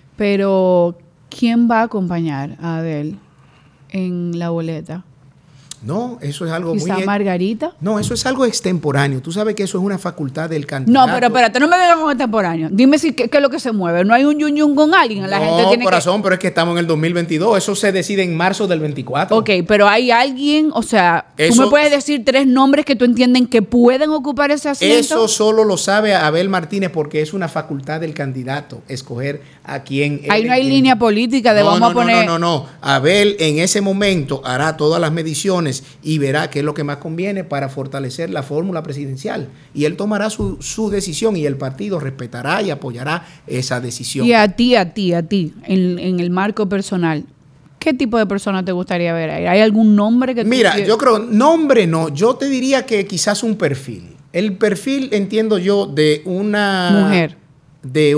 pero, ¿quién va a acompañar a Adele en la boleta? No, eso es algo ¿Quizá muy... Margarita? No, eso es algo extemporáneo. Tú sabes que eso es una facultad del candidato. No, pero espérate, no me vengas con extemporáneo. Dime si qué, qué es lo que se mueve. No hay un yun yun con alguien. La no, gente tiene corazón, que... pero es que estamos en el dos mil veintidós. Eso se decide en marzo del veinticuatro. Ok, pero hay alguien, o sea, eso, tú me puedes decir tres nombres que tú entienden que pueden ocupar ese asiento. Eso solo lo sabe Abel Martínez porque es una facultad del candidato escoger a quién. Ahí no hay entiende. Línea política de no, vamos no, a poner... No, no, no, no. Abel en ese momento hará todas las mediciones y verá qué es lo que más conviene para fortalecer la fórmula presidencial. Y él tomará su, su decisión y el partido respetará y apoyará esa decisión. Y a ti, a ti, a ti, en, en el marco personal, ¿qué tipo de persona te gustaría ver ahí? ¿Hay algún nombre que tú Mira, quieres? Yo creo, nombre no, yo te diría que quizás un perfil. el perfil, entiendo yo, de una mujer, de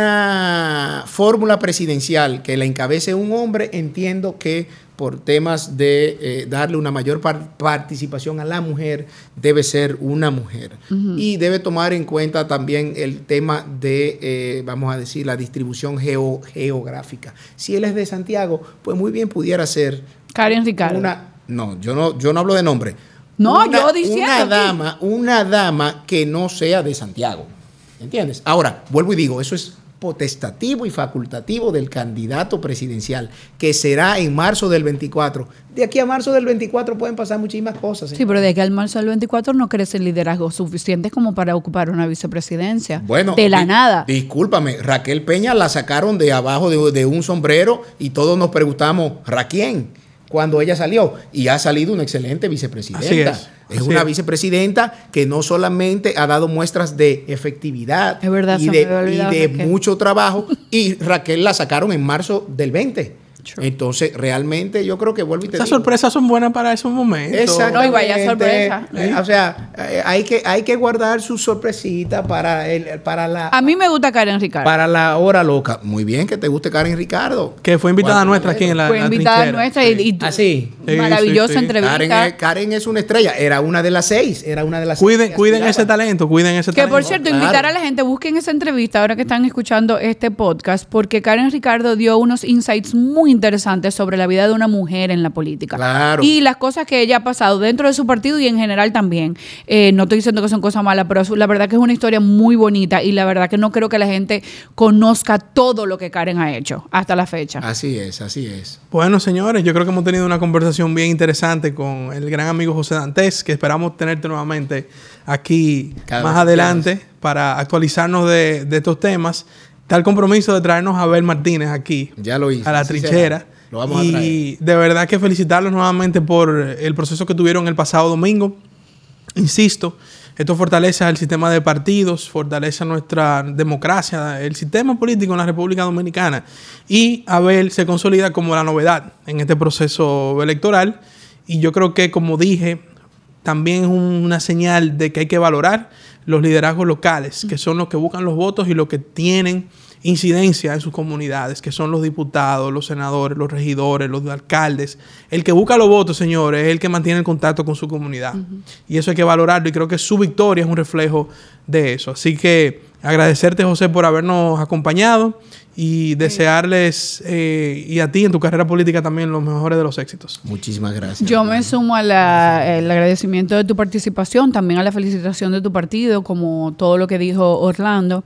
una fórmula presidencial que la encabece un hombre, entiendo que por temas de eh, darle una mayor par- participación a la mujer, debe ser una mujer. Uh-huh. Y debe tomar en cuenta también el tema de, eh, vamos a decir, la distribución geo- geográfica. Si él es de Santiago, pues muy bien pudiera ser Karen Ricardo. Una, no, yo no, yo no hablo de nombre. No, una, yo diciendo. Una dama, una dama que no sea de Santiago. ¿Entiendes? Ahora, vuelvo y digo, eso es potestativo y facultativo del candidato presidencial, que será en marzo del veinticuatro. De aquí a marzo del veinticuatro pueden pasar muchísimas cosas. ¿eh? Sí, pero de aquí al marzo del veinticuatro no crecen liderazgos suficientes como para ocupar una vicepresidencia. Bueno, de la di- nada. Discúlpame, Raquel Peña la sacaron de abajo de, de un sombrero y todos nos preguntamos, ¿Ra quién? Cuando ella salió, y ha salido una excelente vicepresidenta. Así es. Es Así una es. vicepresidenta que no solamente ha dado muestras de efectividad Es verdad, y se de, me había olvidado, y de Raquel. mucho trabajo, y Raquel la sacaron en marzo del veinte. True. Entonces, realmente yo creo que vuelvo y te Esas digo. sorpresas son buenas para esos momentos. Exactamente. No, y vaya sorpresa. Eh, o sea, eh, hay que, hay que guardar su sorpresita para, el, para, la, A mí me gusta Karen Ricardo. para la hora loca. Muy bien que te guste Karen Ricardo. Que fue invitada nuestra aquí en la, Fue la invitada trinchera. nuestra y, y ¿Ah, sí? Sí, maravillosa sí, sí. entrevista. Karen es, Karen es una estrella. Era una de las seis. Era una de las Cuiden, seis que cuiden ese aspiraba. talento, cuiden ese Que talento. por cierto, Claro. invitar a la gente, busquen esa entrevista ahora que están escuchando este podcast, porque Karen Ricardo dio unos insights muy interesantes sobre la vida de una mujer en la política. Claro. Y las cosas que ella ha pasado dentro de su partido y en general también. Eh, no estoy diciendo que son cosas malas, pero la verdad que es una historia muy bonita y la verdad que no creo que la gente conozca todo lo que Karen ha hecho hasta la fecha. Así es, así es. Bueno, señores, yo creo que hemos tenido una conversación bien interesante con el gran amigo José Dantes, que esperamos tenerte nuevamente aquí Cada más vez adelante quieras. para actualizarnos de, de estos temas. Está el compromiso de traernos a Abel Martínez aquí Ya lo hice. a la así trinchera. será. Lo vamos a traer. Y de verdad que felicitarlos nuevamente por el proceso que tuvieron el pasado domingo. Insisto, esto fortalece el sistema de partidos, fortalece nuestra democracia, el sistema político en la República Dominicana. Y Abel se consolida como la novedad en este proceso electoral. Y yo creo que, como dije, también es una señal de que hay que valorar los liderazgos locales, que son los que buscan los votos y los que tienen incidencia en sus comunidades, que son los diputados, los senadores, los regidores, los alcaldes. El que busca los votos, señores, es el que mantiene el contacto con su comunidad. Uh-huh. Y eso hay que valorarlo y creo que su victoria es un reflejo de eso. Así que agradecerte, José, por habernos acompañado y desearles eh, y a ti en tu carrera política también los mejores de los éxitos. Muchísimas gracias. Yo me sumo al agradecimiento de tu participación, también a la felicitación de tu partido, como todo lo que dijo Orlando.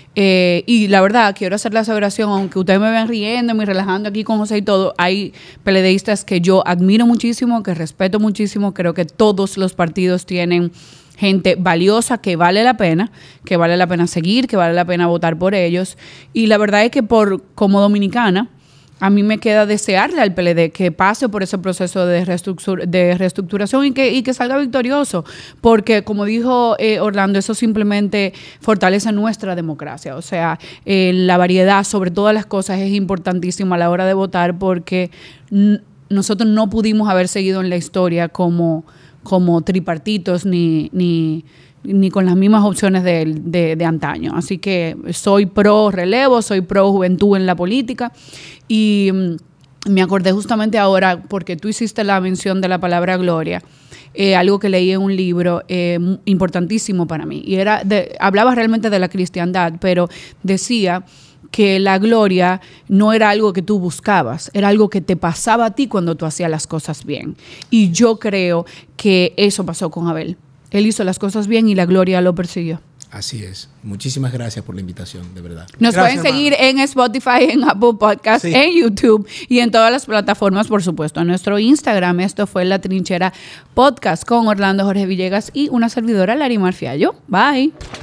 Eh, y la verdad, quiero hacer la aseveración, aunque ustedes me ven riendo, me relajando aquí con José y todo, hay peledeístas que yo admiro muchísimo, que respeto muchísimo. Creo que todos los partidos tienen gente valiosa que vale la pena, que vale la pena seguir, que vale la pena votar por ellos. Y la verdad es que por como dominicana, a mí me queda desearle al P L D que pase por ese proceso de, reestructura, de reestructuración y que, y que salga victorioso, porque como dijo eh, Orlando, eso simplemente fortalece nuestra democracia. O sea, eh, la variedad sobre todas las cosas es importantísima a la hora de votar, porque n- nosotros no pudimos haber seguido en la historia como, como tripartitos ni... ni ni con las mismas opciones de, de, de antaño. Así que soy pro relevo, soy pro juventud en la política y mm, me acordé justamente ahora porque tú hiciste la mención de la palabra gloria, eh, algo que leí en un libro eh, importantísimo para mí y era de, hablaba realmente de la cristiandad, pero decía que la gloria no era algo que tú buscabas, era algo que te pasaba a ti cuando tú hacías las cosas bien. Y yo creo que eso pasó con Abel. Él hizo las cosas bien y la gloria lo persiguió. Así es. Muchísimas gracias por la invitación, de verdad. Nos Gracias, pueden seguir en Spotify, en Apple Podcasts, Sí. en YouTube y en todas las plataformas, por supuesto. En nuestro Instagram, esto fue La Trinchera Podcast con Orlando Jorge Villegas y una servidora, Larimar Fiallo. Bye.